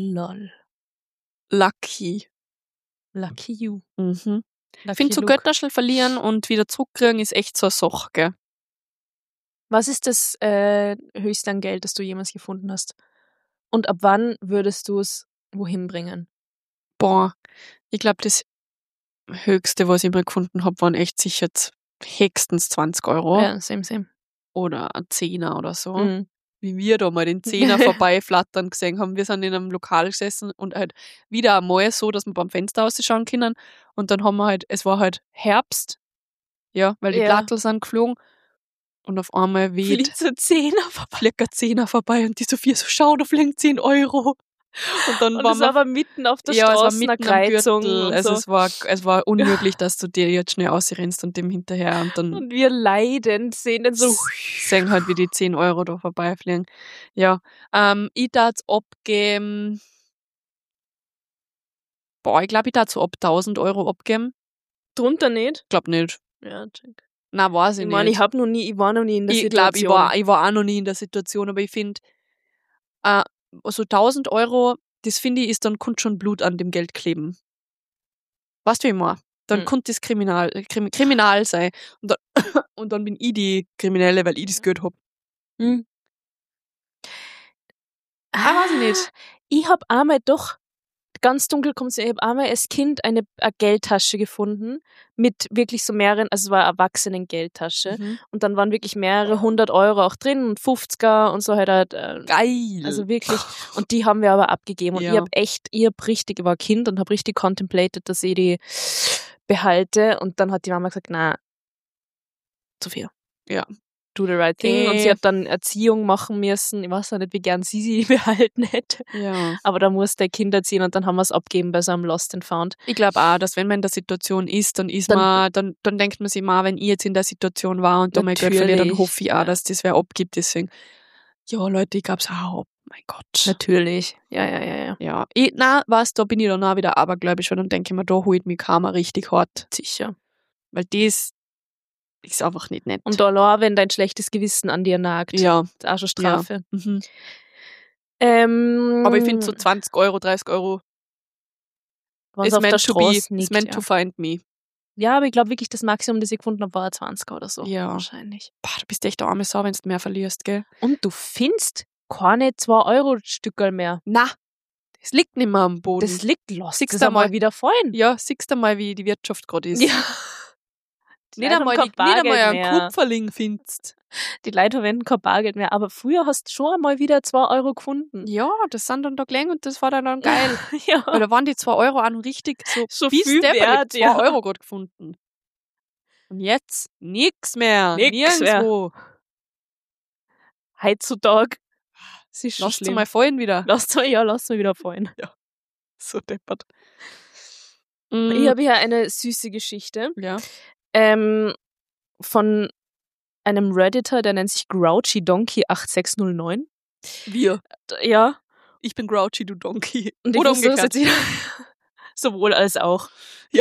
Lucky. Lucky you. Ich finde, so Götterschel verlieren und wieder zurückkriegen ist echt so eine Sache, gell? Was ist das höchste an Geld, das du jemals gefunden hast? Und ab wann würdest du es wohin bringen? Boah, ich glaube, das Höchste, was ich mal gefunden habe, waren echt sicher höchstens 20 Euro Ja, same. oder ein Zehner oder so. Mhm. Wie wir da mal den Zehner vorbeiflattern gesehen haben. Wir sind in einem Lokal gesessen und halt wieder einmal so, dass wir beim Fenster rausschauen können. Und dann haben wir halt, es war halt Herbst, ja, weil die Ja. Plattel sind geflogen. Und auf einmal Fliegt so 10er vorbei. fliegt ein Zehner vorbei und die Sophia so, schau, da fliegen 10 Euro. Und dann Und waren das wir war aber mitten auf der es war Straße, mitten einer am Kreuzung Gürtel. und Also so. es war unmöglich, dass du dir jetzt schnell ausrennst und dem hinterher und dann Und wir leiden, sehen dann so. sehen halt, wie die 10 Euro da vorbeifliegen. Ja, ich darf abgeben, ich glaube, ich darf so ab 1000 Euro abgeben. Drunter nicht? Glaub nicht. Ja, check. Nein, weiß ich Ich nicht. meine, ich war noch nie in der Ich glaube, Situation. ich war auch noch nie in der Situation, aber ich finde, so 1000 Euro, das finde ich, konnte schon Blut an dem Geld kleben. Weißt du, wie ich meine? Dann konnte das kriminal sein. Und dann bin ich die Kriminelle, weil ich das Geld hab. Hm. Weiß ich nicht. Ich habe einmal doch, ganz dunkel kommt es, ich habe einmal als Kind eine Geldtasche gefunden mit wirklich so mehreren, also es war eine Erwachsenen-Geldtasche Mhm. und dann waren wirklich mehrere 100 Euro auch drin und 50er und so halt Geil. also wirklich, und die haben wir aber abgegeben und Ja. ich war Kind und habe richtig contemplated, dass ich die behalte und dann hat die Mama gesagt, na, Sophia. Ja. Do the right thing. Und sie hat dann Erziehung machen müssen. Ich weiß auch nicht, wie gern sie behalten hätte. Ja. Aber da musste der Kind erziehen und dann haben wir es abgeben bei so einem Lost and Found. Ich glaube auch, dass wenn man in der Situation ist, dann denkt man sich mal, wenn ich jetzt in der Situation war und da mein Geld verliere, dann hoffe ich auch, dass das wer abgibt. Deswegen, ja Leute, ich glaube es auch. Mein Gott. Natürlich. Ja. Ja. Da bin ich dann auch wieder abergläubisch, weil dann denke ich mir, da holt mich Karma richtig hart. Sicher. Weil das ist einfach nicht nett. Und allein, wenn dein schlechtes Gewissen an dir nagt. ja. Das ist auch schon Strafe. Ja. Mhm. Aber ich finde so 20 Euro, 30 Euro was is auf der meant to be, Straße is liegt, meant ja. to find me. Ja, aber ich glaube wirklich, das Maximum, das ich gefunden habe, war ein 20er oder so. Ja. Wahrscheinlich. Boah, du bist echt eine arme Sau, wenn du mehr verlierst, gell? Und du findest keine 2-Euro-Stückerl mehr. Na, das liegt nicht mehr am Boden. Das liegt los. Siehst Das du einmal mal. wieder fallen. Ja, siehst du mal, wie die Wirtschaft gerade ist. Ja. Nicht einmal einen Kupferling findest. Die Leute verwenden kein Bargeld mehr. Aber früher hast du schon einmal wieder 2 Euro gefunden. Ja, das sind dann da gelegen und das war dann geil. Ja. Weil da waren die 2 Euro auch noch richtig So wie viel Stepper, ich hab wert, 2 ja. Euro gerade gefunden. Und jetzt nix mehr. Nix Nirgendwo. Heutzutage. Es ist schon Lass schlimm. mal fallen wieder. Lass mal wieder fallen. So deppert. Ich habe hier eine süße Geschichte Ja. von einem Redditor, der nennt sich Grouchy Donkey 8609. Wir. Ja. Ich bin Grouchy, du Donkey. Und ich Oder versuch's umgekehrt. jetzt wieder. Sowohl als auch. Ja.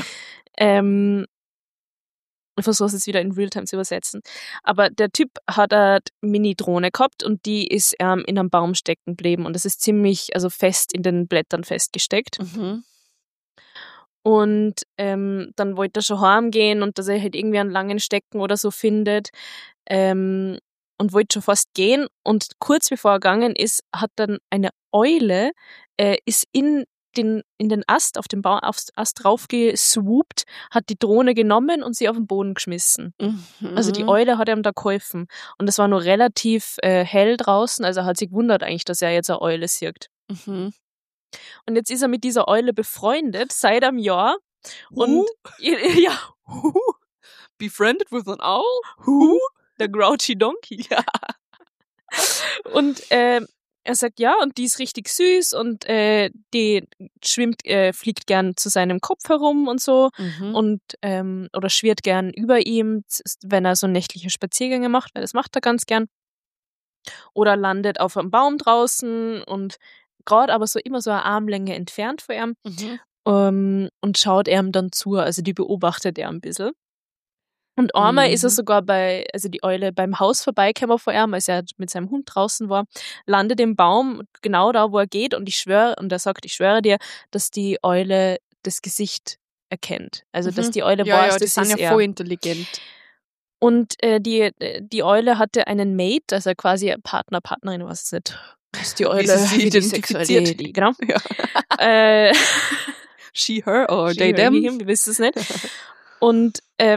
Ich versuche es jetzt wieder in Realtime zu übersetzen. Aber der Typ hat eine Mini-Drohne gehabt und die ist in einem Baum stecken geblieben und das ist ziemlich, also fest in den Blättern festgesteckt. Mhm. Und dann wollte er schon heimgehen und dass er halt irgendwie einen langen Stecken oder so findet und wollte schon fast gehen. Und kurz bevor er gegangen ist, hat dann eine Eule ist in den Ast, auf den Ast drauf geswoopt, hat die Drohne genommen und sie auf den Boden geschmissen. Mhm. Also die Eule hat ihm da geholfen. Und es war nur relativ hell draußen, also er hat sich gewundert eigentlich, dass er jetzt eine Eule sieht. Mhm. Und jetzt ist er mit dieser Eule befreundet seit einem Jahr. Und ja, Befriended with an owl? der Grouchy Donkey. Ja. Und er sagt ja, und die ist richtig süß und die fliegt gern zu seinem Kopf herum und so Mhm. und oder schwirrt gern über ihm, wenn er so nächtliche Spaziergänge macht, weil das macht er ganz gern. Oder landet auf einem Baum draußen und gerade aber so immer so eine Armlänge entfernt von ihm Mhm. und schaut ihm dann zu, also die beobachtet er ein bisschen. Und einmal ist er sogar also die Eule beim Haus vorbeigekommen vor ihm, als er mit seinem Hund draußen war, landet im Baum, genau da, wo er geht, und er sagt, ich schwöre dir, dass die Eule das Gesicht erkennt. Also, dass die Eule weiß, die das sind ist ja er. voll intelligent. Und die Eule hatte einen Mate, also quasi Partnerin, was es nicht. Das ist die Eule, Wie sie sich wie die identifiziert. Sexualität, genau. Ja. She, her or they, them? Wir wissen es nicht. Und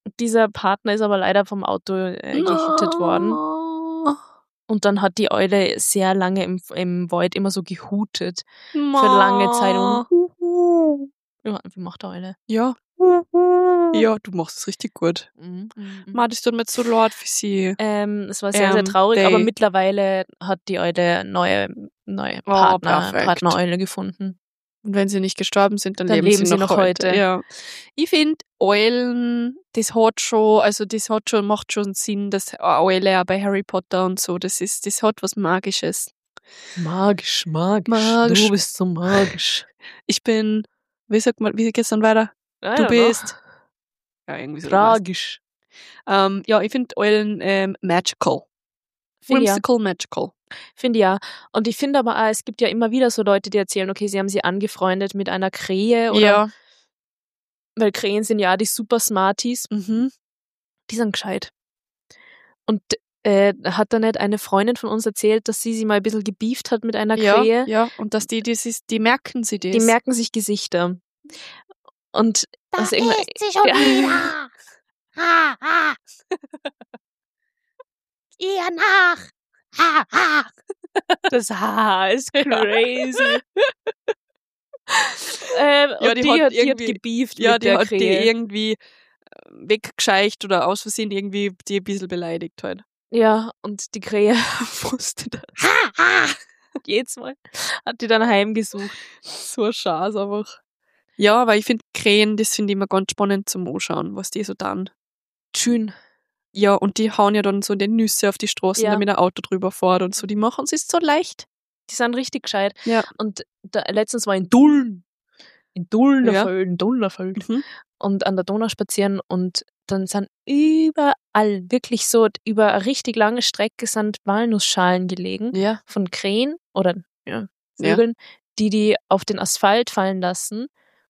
Dieser Partner ist aber leider vom Auto gehittet worden. Und dann hat die Eule sehr lange im Wald immer so gehutet. Für lange Zeit. Und ja, wie macht die Eule? Ja. Ja, du machst es richtig gut. Das ist dann nicht so laut für sie. Es war sehr, sehr traurig, aber mittlerweile hat die Eule neue Partnereule gefunden. Und wenn sie nicht gestorben sind, dann leben sie noch heute. Ja. Ich finde, Eulen, macht schon Sinn, dass eine Eule auch bei Harry Potter und so, das hat was Magisches. Magisch. Du bist so magisch. Ich bin, wie geht's dann weiter? Du bist ja, irgendwie so tragisch. Ja, ich finde Eulen magical. Whimsical, magical. Finde ja. Und ich finde aber auch, es gibt ja immer wieder so Leute, die erzählen, okay, sie haben sie angefreundet mit einer Krähe oder. Ja. Weil Krähen sind ja die super Smarties. Mhm. Die sind gescheit. Und hat da nicht eine Freundin von uns erzählt, dass sie mal ein bisschen gebieft hat mit einer Krähe? Ja, und dass die merken sie das. Die merken sich Gesichter. Und da ist sie schon wieder. Ha, ha. Ihr nach. Ha, ha. Das Haar ist crazy. Die hat gebieft mit der Krähe. Die irgendwie weggescheicht oder aus Versehen irgendwie die ein bisschen beleidigt halt. Ja, und die Krähe wusste das. Ha, ha. Jedes Mal hat die dann heimgesucht. So ein Schatz einfach. Ja, aber ich finde Krähen, das finde ich immer ganz spannend zum Anschauen, was die so dann. Schön. Ja, und die hauen ja dann so die Nüsse auf die Straßen, damit ein Auto drüber fährt und so. Die machen es so leicht. Die sind richtig gescheit. Ja. Und letztens war in Dullen. In Dulnerfeld. Mhm. Und an der Donau spazieren und dann sind überall, wirklich so über eine richtig lange Strecke sind Walnussschalen gelegen von Krähen oder Vögeln, die auf den Asphalt fallen lassen,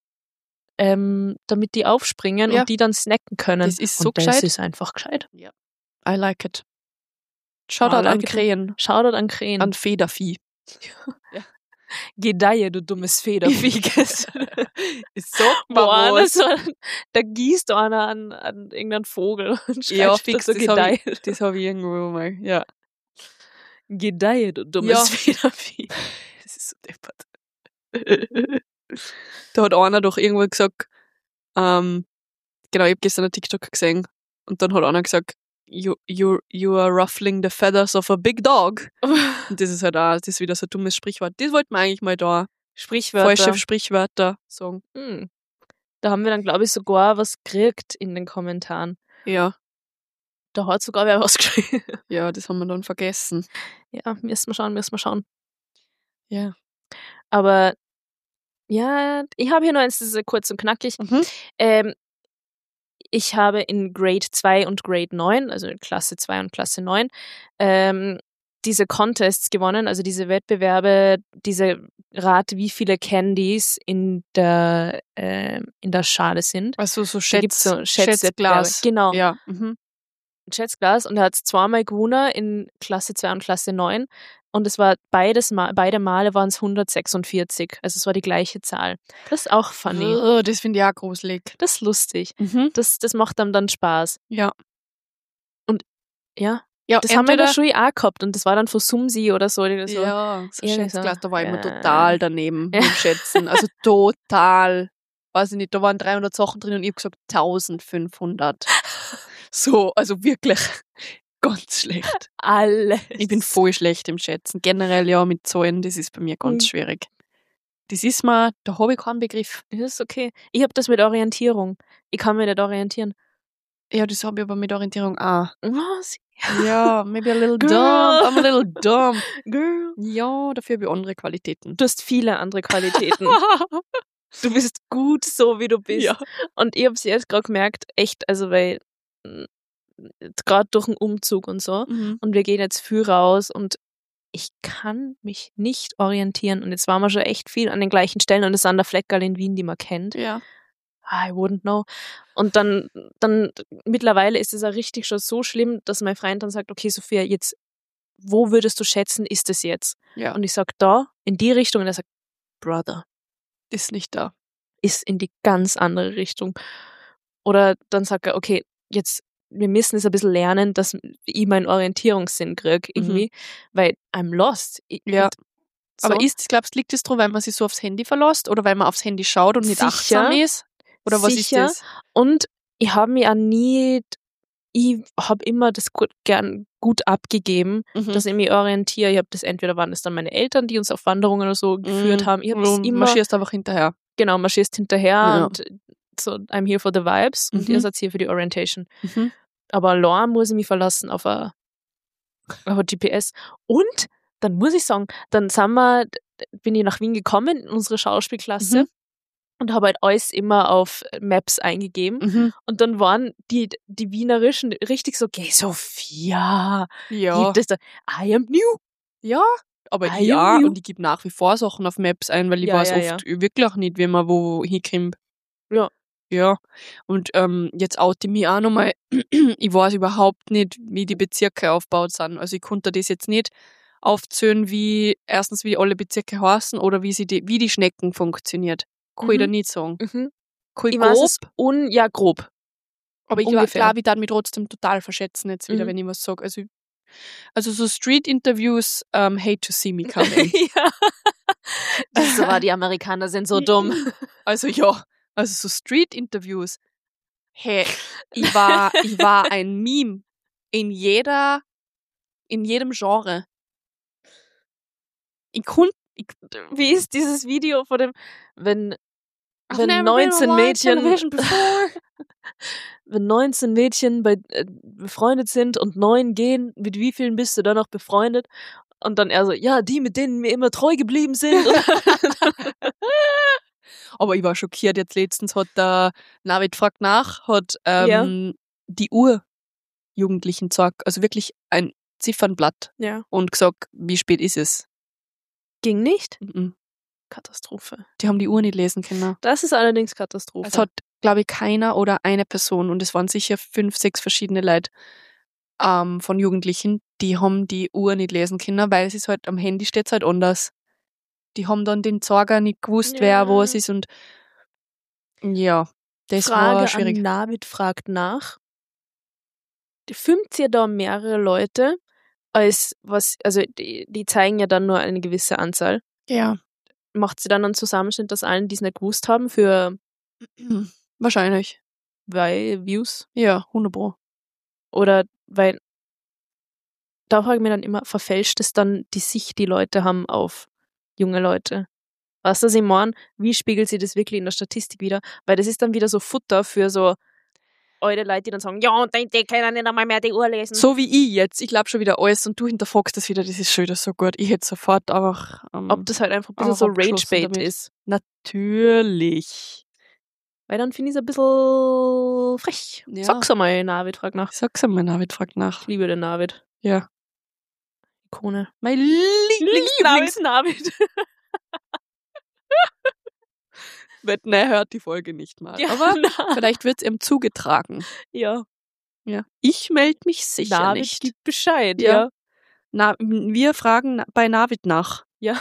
damit die aufspringen und die dann snacken können. Das ist so und gescheit. Das ist einfach gescheit. Ja. I like it. Shoutout an Krähen. Shoutout an Krähen. An Federvieh. Ja. Gedeihe, du dummes Federvieh. Sag mal was. Da gießt einer an irgendeinen Vogel und ja, fix, so Gedeihe. Das habe ich irgendwo mal, ja. Gedeihe, du dummes Federvieh. Das ist so deppert. Da hat einer doch irgendwo gesagt, genau, ich habe gestern einen TikTok gesehen und dann hat einer gesagt, you are ruffling the feathers of a big dog. Und das ist halt auch, das ist wieder so ein dummes Sprichwort. Das wollten wir eigentlich mal da. Falsche Sprichwörter sagen. Da haben wir dann, glaube ich, sogar was gekriegt in den Kommentaren. Ja. Da hat sogar wer was geschrieben. Ja, das haben wir dann vergessen. Ja, müssen wir schauen. Ja. Aber ja, ich habe hier noch eins, das ist kurz und knackig. Ich habe in Grade 2 und Grade 9, also in Klasse 2 und Klasse 9, diese Contests gewonnen, also diese Wettbewerbe, diese Rat, wie viele Candies in der Schale sind. Also so Schätzglas. Genau. Ja. Schätzglas, und er hat es zweimal gewonnen in Klasse 2 und Klasse 9 und es war beide Male waren es 146, also es war die gleiche Zahl. Das ist auch funny. Oh, das finde ich auch gruselig. Das ist lustig. Das macht einem dann Spaß. Ja. Und das haben wir in der Schule auch gehabt und das war dann von Sumsi oder so. Ja, so Schätzglas, da war ich immer total daneben beim Schätzen. Also total, weiß ich nicht, da waren 300 Sachen drin und ich habe gesagt 1500. So, also wirklich ganz schlecht. Alles. Ich bin voll schlecht im Schätzen. Generell ja mit Zahlen, das ist bei mir ganz schwierig. Das ist da habe ich keinen Begriff. Das ist okay. Ich habe das mit Orientierung. Ich kann mich nicht orientieren. Ja, das habe ich aber mit Orientierung auch. Was? Ja, maybe a little dumb. I'm a little dumb. Girl. Ja, dafür habe ich andere Qualitäten. Du hast viele andere Qualitäten. Du bist gut, so wie du bist. Ja. Und ich habe es jetzt gerade gemerkt, echt, also weil gerade durch den Umzug und so und wir gehen jetzt viel raus und ich kann mich nicht orientieren und jetzt waren wir schon echt viel an den gleichen Stellen und es ist an der Fleckerl in Wien, die man kennt. Ja. I wouldn't know. Und dann mittlerweile ist es ja richtig schon so schlimm, dass mein Freund dann sagt, okay Sophia, jetzt, wo würdest du schätzen, ist es jetzt? Ja. Und ich sag da, in die Richtung und er sagt, Brother. Ist nicht da. Ist in die ganz andere Richtung. Oder dann sagt er, okay, wir müssen es ein bisschen lernen, dass ich meinen Orientierungssinn kriege irgendwie, weil I'm lost. Ja. Und so. Aber liegt es daran, weil man sich so aufs Handy verlässt oder weil man aufs Handy schaut und nicht Sicher. achtsam ist? Oder was Sicher. ist das? Und ich habe mich auch nie, ich habe immer das gern gut abgegeben, dass ich mich orientiere. Ich habe das entweder waren es dann meine Eltern, die uns auf Wanderungen oder so geführt haben. Ich habe es immer, marschierst einfach hinterher. genau, marschierst hinterher Ja. und so, I'm here for the vibes und ihr seid hier für die Orientation. Mhm. Aber allein muss ich mich verlassen auf ein GPS. Und dann muss ich sagen, dann bin ich nach Wien gekommen in unsere Schauspielklasse und habe halt alles immer auf Maps eingegeben. Und dann waren die Wienerischen richtig so, geh Sophia, Ja. gibt es da, I am new. Ja, aber Ah, ja, Junge. und ich gebe nach wie vor Sachen auf Maps ein, weil ich Ja, weiß ja, oft wirklich auch nicht, wie man wo hinkommt. Ja. Ja, und jetzt oute ich mich auch nochmal. Ich weiß überhaupt nicht, wie die Bezirke aufgebaut sind. Also ich konnte das jetzt nicht aufzählen, wie alle Bezirke heißen oder wie die Schnecken funktioniert. Kann ich da nicht sagen. Kann ich Ich weiß grob, es ja, grob. aber ich ungefähr. glaube, ich darf mich trotzdem total verschätzen jetzt wieder, wenn ich was sage. Also so Street-Interviews, hate to see me coming. Ja. Das war, die Amerikaner sind so dumm. Also ja, so Street-Interviews. Hey, ich war ein Meme in jedem Genre. Wie ist dieses Video von dem, wenn I've never 19 been on live Mädchen television before. wenn 19 Mädchen befreundet sind und 9 gehen, mit wie vielen bist du dann noch befreundet? Und dann er so, ja, die, mit denen mir immer treu geblieben sind. Aber ich war schockiert, jetzt letztens hat der Navid fragt nach, hat Ja. die Jugendlichen gesagt, also wirklich ein Ziffernblatt Ja. und gesagt, wie spät ist es? Ging nicht? Mhm. Katastrophe. Die haben die Uhr nicht lesen können. Das ist allerdings Katastrophe. Es hat, glaube ich, keiner oder eine Person, und es waren sicher 5, 6 verschiedene Leute von Jugendlichen, die haben die Uhr nicht lesen können, weil es ist halt am Handy steht halt anders. Die haben dann den Zorger nicht gewusst, wer wo es ist, und ja, das war Frage schwierig. an Navid fragt nach. Filmt ihr da mehrere Leute die zeigen ja dann nur eine gewisse Anzahl. Ja, Macht sie dann einen Zusammenschnitt aus allen, die es nicht gewusst haben, für wahrscheinlich. Views? Ja, 100%. Oder weil, da frage ich mich dann immer, verfälscht es dann die Sicht, die Leute haben auf junge Leute? Weißt du, was ich meine? Wie spiegelt sie das wirklich in der Statistik wieder? Weil das ist dann wieder so Futter für so alte Leute, die dann sagen, ja, und die können nicht einmal mehr die Uhr lesen. So wie ich jetzt. Ich glaube schon wieder alles und du hinterfragst das wieder. Das ist schon wieder so gut. Ich hätte sofort einfach Ob das halt einfach ein bisschen so abgeschlossen Rage-Bait damit. ist. Natürlich. Weil dann finde ich es ein bisschen frech. Ja. Sag's einmal, Navid, frag nach. Ich sag's einmal, Navid fragt nach. Ich liebe den Navid. Ja. Ikone. Mein Lieblings Navid. Wetten, er hört die Folge nicht mal. Ja, Aber na. vielleicht wird's ihm zugetragen. Ja. Ja. Ich melde mich sicher Navid nicht. gibt Bescheid, Ja. ja. Wir fragen bei Navid nach. Ja.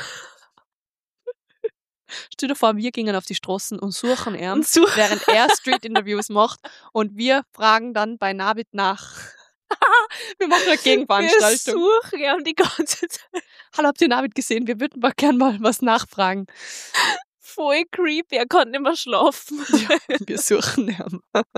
Stell dir vor, wir gingen auf die Straßen und suchen ihn, Und suchen. während er Street-Interviews macht, und wir fragen dann bei Navid nach. Wir machen eine Gegenveranstaltung. Wir suchen ja die ganze Zeit. Hallo, habt ihr Navid gesehen? Wir würden mal gern mal was nachfragen. Voll creepy, er konnte nicht mehr schlafen. Ja, wir suchen ihn.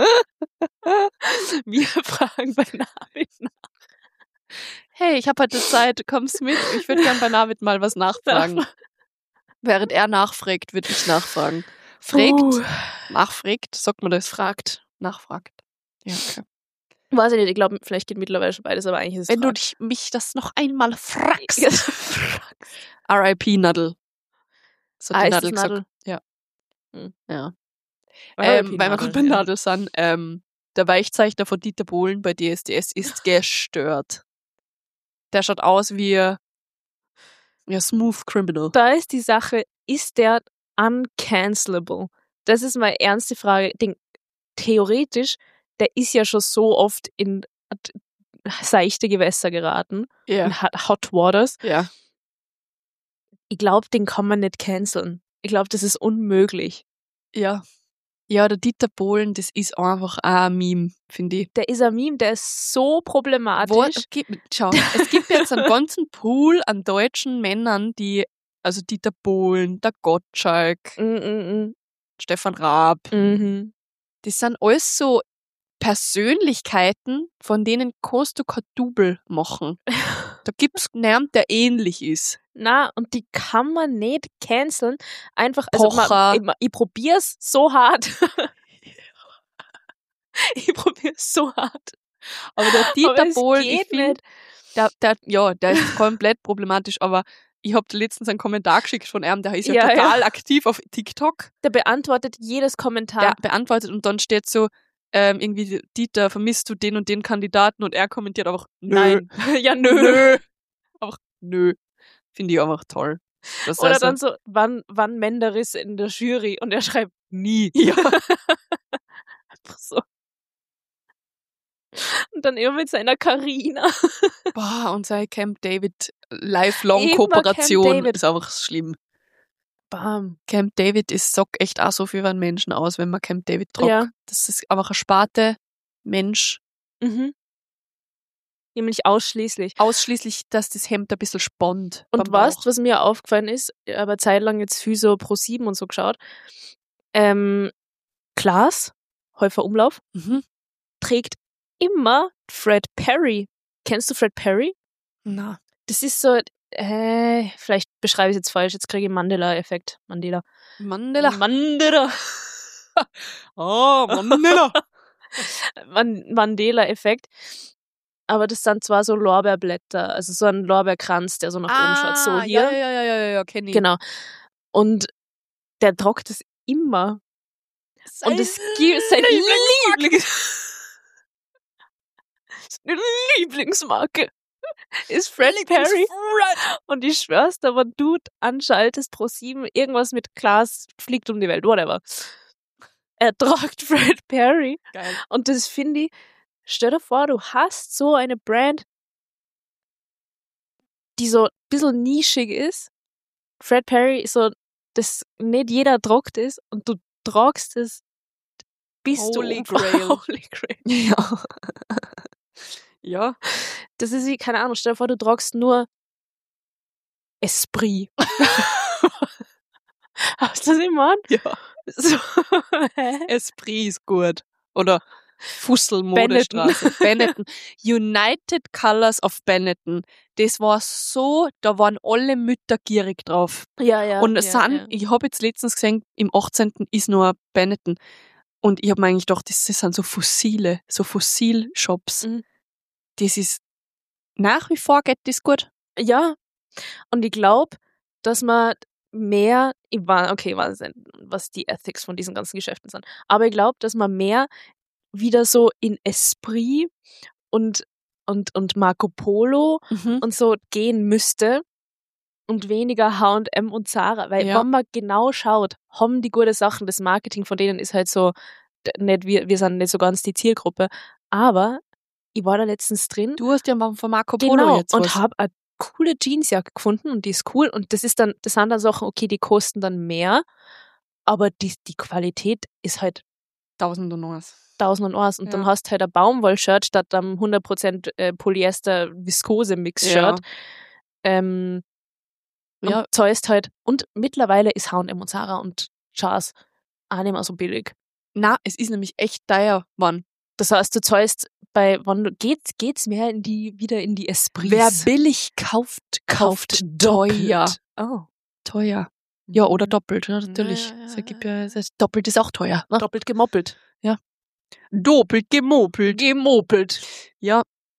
Wir fragen bei Navid nach. Hey, ich habe heute Zeit, kommst mit? Ich würde gern bei Navid mal was nachfragen. Während er nachfragt, würde ich nachfragen. Nachfragt, sagt man das? Fragt. Nachfragt. Ja, okay. Weiß ich nicht, ich glaube, vielleicht geht mittlerweile schon beides, aber eigentlich ist es Wenn du fragt. mich das noch einmal fragst. R.I.P. Nadel. So hat die Ist Nadel das gesagt. Nadel? Ja. Hm. Ja. R.I.P. Weil wir gerade bei ja. Nadel sind, der Weichzeichner von Dieter Bohlen bei DSDS ist gestört. Der schaut aus wie Smooth Criminal. Da ist die Sache, ist der uncancelable? Das ist meine ernste Frage. Theoretisch, der ist ja schon so oft in seichte Gewässer geraten, Ja. in Hot Waters. Ja. Ich glaube, den kann man nicht canceln. Ich glaube, das ist unmöglich. Ja. Ja, der Dieter Bohlen, das ist einfach auch ein Meme, finde ich. Der ist ein Meme, der ist so problematisch. Schau, es gibt jetzt einen ganzen Pool an deutschen Männern, also Dieter Bohlen, der Gottschalk, Stefan Raab, das sind alles so Persönlichkeiten, von denen kannst du kein Double machen. Da gibt's niemanden, der ähnlich ist. Na, und die kann man nicht canceln. Einfach, Pocher. ich probier's so hart. Ich probier's so hart. Aber der Dieter Bohlen, ich geht finde, nicht. der ist komplett problematisch, aber ich habe letztens einen Kommentar geschickt von ihm, der ist ja Ja, total aktiv auf TikTok. Der beantwortet jedes Kommentar. Der beantwortet und dann steht so, irgendwie, Dieter, vermisst du den und den Kandidaten? Und er kommentiert einfach, nö. Nein. Ja, nö. Nö. Einfach, nö. Finde ich einfach toll. Das Oder heißt, dann so, wann Menderes in der Jury? Und er schreibt, nie. ja. Einfach so. Und dann immer mit seiner Carina. Boah, und seine Camp David Immer Lifelong-Kooperation Camp David. ist einfach schlimm. Bam. Camp David sagt echt auch so viel über einen Menschen aus, wenn man Camp David tragt. Ja. Das ist einfach ein Sparte Mensch. Nämlich ausschließlich. Ausschließlich, dass das Hemd ein bisschen spannt. Und beim Bauch. was mir aufgefallen ist, ich habe zeitlang jetzt viel so Pro7 und so geschaut, Klaas, Häufer Umlauf, trägt immer Fred Perry. Kennst du Fred Perry? Na. Das ist so, vielleicht beschreibe ich es jetzt falsch, jetzt kriege ich Mandela-Effekt. Mandela. Oh, Mandela. Mandela-Effekt. Aber das sind zwar so Lorbeerblätter, also so ein Lorbeerkranz, der so nach oben schaut. So hier. Ja, kenn ich. Genau. Und der tragt das immer. Und es gibt seine Lieblingsmarke ist Fred Perry. Und ich schwör's dir, wenn du anschaltest Pro7, irgendwas mit Klaas fliegt um die Welt, whatever. Er tragt Fred Perry. Geil. Und das finde ich, stell dir vor, du hast so eine Brand, die so ein bisschen nischig ist. Fred Perry ist so, das nicht jeder tragt ist und du tragst es, bist Holy du Grail. Holy Grail. Ja. Ja. Das ist wie, keine Ahnung, stell dir vor, du tragst nur Esprit. Hast du das immer an? Ja. So, hä? Esprit ist gut. Oder Fusselmodestraße. Benetton. United Colors of Benetton. Das war so, da waren alle Mütter gierig drauf. Ja. Und ja. ich habe jetzt letztens gesehen, im 18. ist noch ein Benetton. Und ich habe mir eigentlich gedacht, das sind so Fossil-Shops. Das ist, nach wie vor geht das gut. Ja. Und ich glaube, dass man mehr, ich weiß nicht, was die Ethics von diesen ganzen Geschäften sind, aber ich glaube, dass man mehr wieder so in Esprit und Marco Polo und so gehen müsste und weniger H&M und Zara, weil wenn man genau schaut, haben die gute Sachen, das Marketing von denen ist halt so, nicht, wir sind nicht so ganz die Zielgruppe, aber ich war da letztens drin. Du hast ja mal von Marco Polo jetzt und habe eine coole Jeansjacke gefunden und die ist cool und das sind dann Sachen, okay, die kosten dann mehr, aber die Qualität ist halt 1001. 1001 und dann hast du halt ein Baumwoll-Shirt statt einem 100% Polyester-Viskose-Mix-Shirt. Und zahlst halt, und mittlerweile ist H&M und Zara und Chars auch nicht mehr so billig. Na, es ist nämlich echt teuer, Mann. Das heißt, du zahlst geht's mehr wieder in die Esprits. Wer billig kauft teuer. Oh. Teuer. Ja, oder doppelt, ja, natürlich. Ja. Doppelt ist auch teuer. Ne? Doppelt gemoppelt. Ja. Doppelt gemopelt. Ja.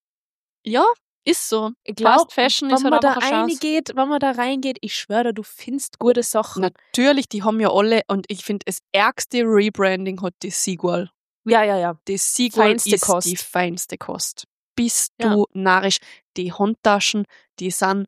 Ja, ist so. Ich glaube, Fast Fashion ist halt einfach eine Chance. Wenn man da reingeht, ich schwöre, du findest gute Sachen. Natürlich, die haben ja alle, und ich finde, das ärgste Rebranding hat die Sigual. Ja. Das Sigual Feinste ist Kost. die feinste Kost. Bist du narrisch. Die Handtaschen, die sind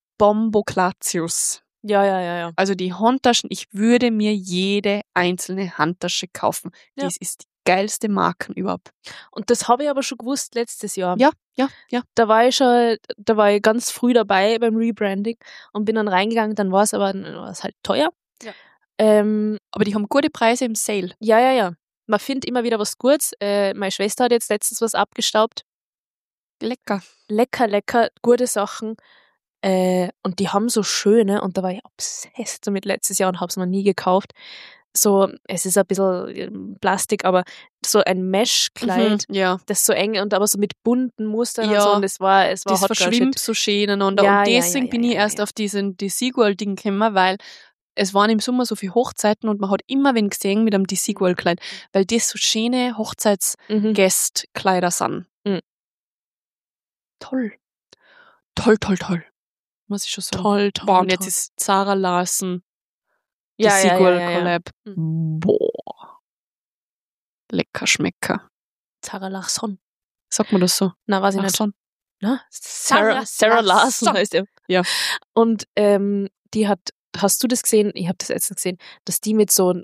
Bomboklatius. Ja. Also die Handtaschen, ich würde mir jede einzelne Handtasche kaufen. Ja. Das ist die geilste Marken überhaupt. Und das habe ich aber schon gewusst letztes Jahr. Ja. Da war ich ganz früh dabei beim Rebranding und bin dann reingegangen, dann war es halt teuer. Ja. Aber die haben gute Preise im Sale. Ja. Man findet immer wieder was Gutes. Meine Schwester hat jetzt letztens was abgestaubt. Lecker. Lecker, gute Sachen. Und die haben so schöne, und da war ich obsessed damit letztes Jahr und habe es noch nie gekauft. So, es ist ein bisschen Plastik, aber so ein Mesh-Kleid, Ja. das so eng und aber so mit bunten Mustern und Ja. so. Und es war Das hot girl verschwimmt shit. so schön ineinander. Ja, und ja, deswegen ja, bin ich ja, erst ja. auf die Desigual-Ding gekommen, weil es waren im Sommer so viele Hochzeiten und man hat immer wen gesehen mit einem Desigual-Kleid, weil das so schöne Mhm. Hochzeitsgästkleider sind. Mhm. Toll. Muss ich schon sagen. Toll. Boah, und jetzt ist Zara Larson ja, Desigual ja. Collab. Mhm. Boah. Lecker Schmecker. Zara Larsson. Sagt man das so? Na, weiß ich nicht. Larson. Na? Sarah Larson heißt er. Ja. Und die hast du das gesehen? Ich habe das jetzt gesehen, dass die mit so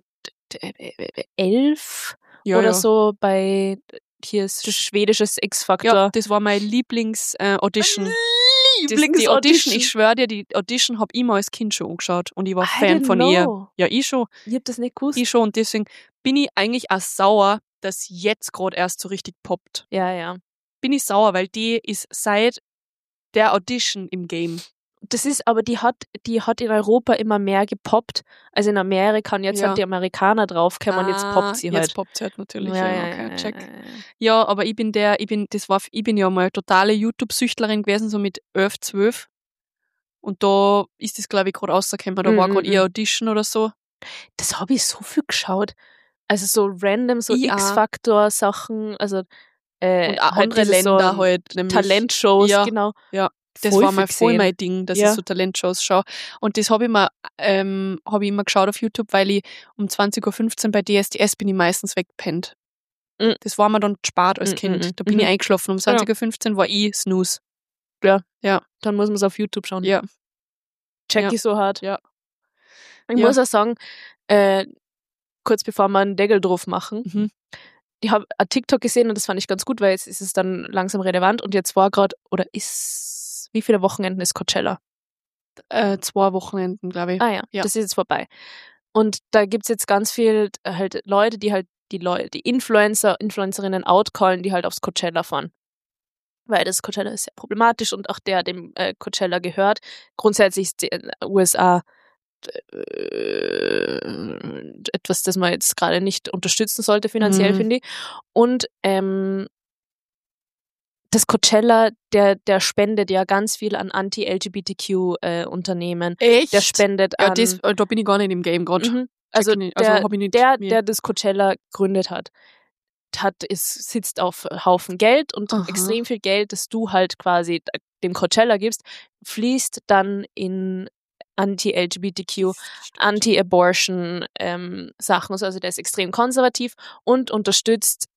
11 Ja, oder ja. so bei hier ist schwedisches X-Factor. Ja, das war mein Lieblings-Audition. Die Audition, ich schwöre dir, die Audition habe ich mal als Kind schon angeschaut und ich war Fan von ihr. Ja, ich schon. Ich hab das nicht gewusst. Ich schon und deswegen bin ich eigentlich auch sauer, dass jetzt gerade erst so richtig poppt. Ja. Bin ich sauer, weil die ist seit der Audition im Game. Das ist, aber die hat in Europa immer mehr gepoppt als in Amerika und jetzt Ja. sind die Amerikaner draufgekommen und jetzt poppt sie halt. Jetzt poppt sie halt natürlich. Ja, okay, check. ja. Ja, aber ich bin ja mal totale YouTube-Süchtlerin gewesen, so mit 11, 12. Und da ist das, glaube ich, gerade rausgekommen. Da war gerade ihr Audition oder so. Das habe ich so viel geschaut. Also so random, so Ich auch. X-Factor-Sachen, also Und auch halt andere dieses Länder so halt. Nämlich, Talentshows, Ja. genau. Ja. Das Voll war mal viel voll gesehen. mein Ding, dass Ja. ich so Talentshows schaue. Und das habe ich immer geschaut auf YouTube, weil ich um 20.15 Uhr bei DSDS bin ich meistens weggepennt. Mhm. Das war mir dann spät als Kind. Da bin ich eingeschlafen. Um 20.15 Uhr war ich Snooze. Dann muss man es auf YouTube schauen. Ja. Check Ja. ich so hart. Ja. Ich Ja. muss auch sagen, kurz bevor wir einen Deckel drauf machen, Mhm. ich habe ein TikTok gesehen und das fand ich ganz gut, weil jetzt ist es dann langsam relevant und jetzt war gerade, wie viele Wochenenden ist Coachella? 2 Wochenenden, glaube ich. Ah ja, Ja. das ist jetzt vorbei. Und da gibt's jetzt ganz viel halt Leute, die Influencerinnen outcallen, die halt aufs Coachella fahren. Weil das Coachella ist sehr problematisch und auch der dem Coachella gehört. Grundsätzlich ist die USA etwas, das man jetzt gerade nicht unterstützen sollte finanziell, finde ich. Und das Coachella, der spendet ja ganz viel an Anti-LGBTQ Unternehmen. Echt? Der spendet Ja, an... da bin ich gar nicht im Game gerade. Mhm. Also, hab ich nicht der das Coachella gegründet hat, sitzt auf Haufen Geld und Aha. extrem viel Geld, das du halt quasi dem Coachella gibst, fließt dann in Anti-LGBTQ, Anti-Abortion Sachen. Also der ist extrem konservativ und unterstützt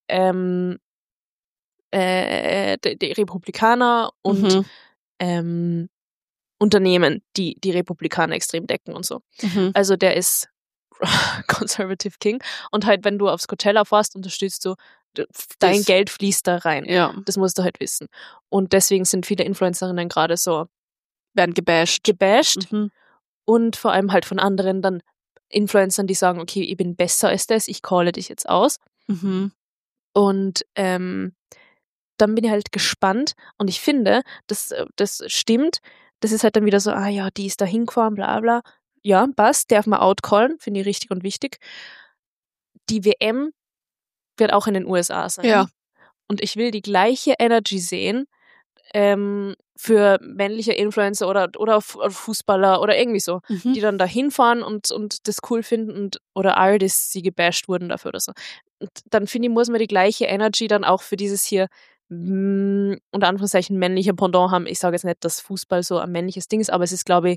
die Republikaner und Unternehmen, die Republikaner extrem decken und so. Also der ist Conservative King und halt, wenn du aufs Coachella fährst, unterstützt du, dein Geld fließt da rein. Ja. Das musst du halt wissen. Und deswegen sind viele Influencerinnen gerade so Werden gebasht. Und vor allem halt von anderen dann Influencern, die sagen, okay, ich bin besser als das, ich calle dich jetzt aus. Und dann bin ich halt gespannt und ich finde, das stimmt. Das ist halt dann wieder so, die ist da hingefahren, bla bla. Ja, passt, darf man outcallen, finde ich richtig und wichtig. Die WM wird auch in den USA sein. Ja. Und ich will die gleiche Energy sehen für männliche Influencer oder Fußballer oder irgendwie so, die dann da hinfahren und das cool finden oder Artists, die gebasht wurden dafür oder so. Und dann finde ich, muss man die gleiche Energy dann auch für dieses hier unter Anführungszeichen männliche Pendant haben. Ich sage jetzt nicht, dass Fußball so ein männliches Ding ist, aber es ist, glaube ich,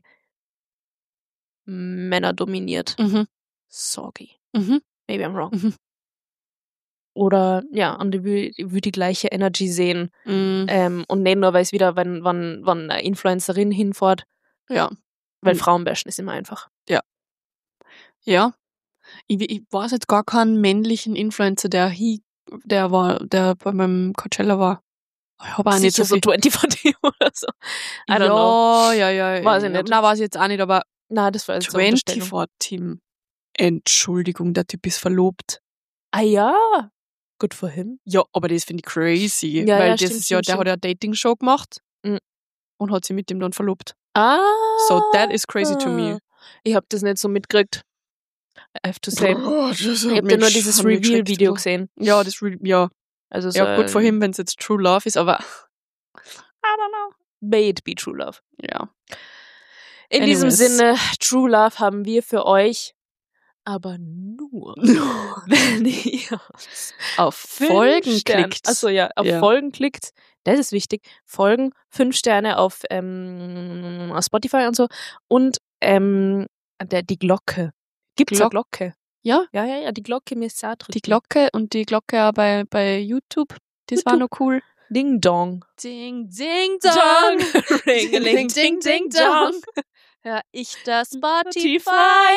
männerdominiert. Sorry. Maybe I'm wrong. Oder, ja, und ich will die gleiche Energy sehen. Und nicht nur, weil es wieder, wenn eine Influencerin hinfährt. Ja. Weil Frauenbashen ist immer einfach. Ja. Ja. Ich weiß jetzt gar keinen männlichen Influencer, der bei meinem Coachella war. Ich habe auch nicht so so viel. 24 oder so. I don't know. Ja. Weiß ich nicht. Nein, weiß ich jetzt auch nicht, aber Na, das war jetzt so eine Unterstellung. 24 Team. Entschuldigung, der Typ ist verlobt. Ah ja, good for him. Ja, aber das finde ich crazy. Ja, weil ja, das stimmt, ist ja, stimmt, der hat ja eine Dating-Show gemacht Mhm. und hat sich mit dem dann verlobt. Ah. So, that is crazy to me. Ich hab das nicht so mitgekriegt. I have to say. Das Ich hab ja nur dieses Reveal-Video gesehen. Ja, ja. Also so, Ja, gut für ihn, wenn es jetzt True Love ist, aber I don't know. May it be true love. Ja. In diesem Anyways. Sinne, True Love haben wir für euch, aber nur, wenn ihr Auf Folgen Sterne, klickt. Achso, ja, auf Ja. Folgen klickt. Das ist wichtig. Folgen, 5 Sterne auf Spotify und so. Und die Glocke. Gibt's eine Glocke? Ja, Ja, die Glocke mir ist auch drücken. die Glocke und die Glocke auch bei YouTube. Das war noch cool. Ding Dong. Ding, ding, Dong. Ringeling, ding, ding, dong. Hör ich das Spotify.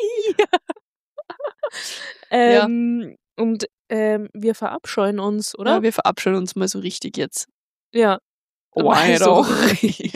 Und wir verabscheuen uns, oder? Ja, wir verabschieden uns mal so richtig jetzt. Ja. Mal so so richtig.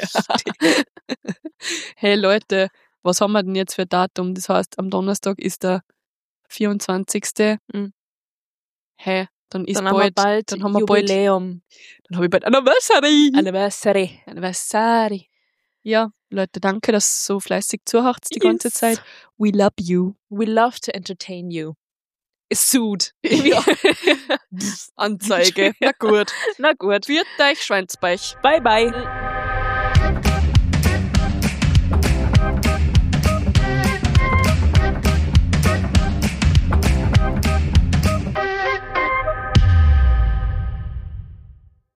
Hey Leute, was haben wir denn jetzt für Datum? Das heißt, am Donnerstag ist der 24. Mhm. Hey, dann ist Dann haben wir bald dann haben wir bald, Jubiläum. dann habe ich bald Anniversary. Anniversary. Ja, Leute, danke, dass ihr so fleißig zuhört die ganze Yes. Zeit. We love you. We love to entertain you. Suit. Ja. Anzeige. Na gut. Na gut. Führt euch, Schweinsbeich. Bye, bye.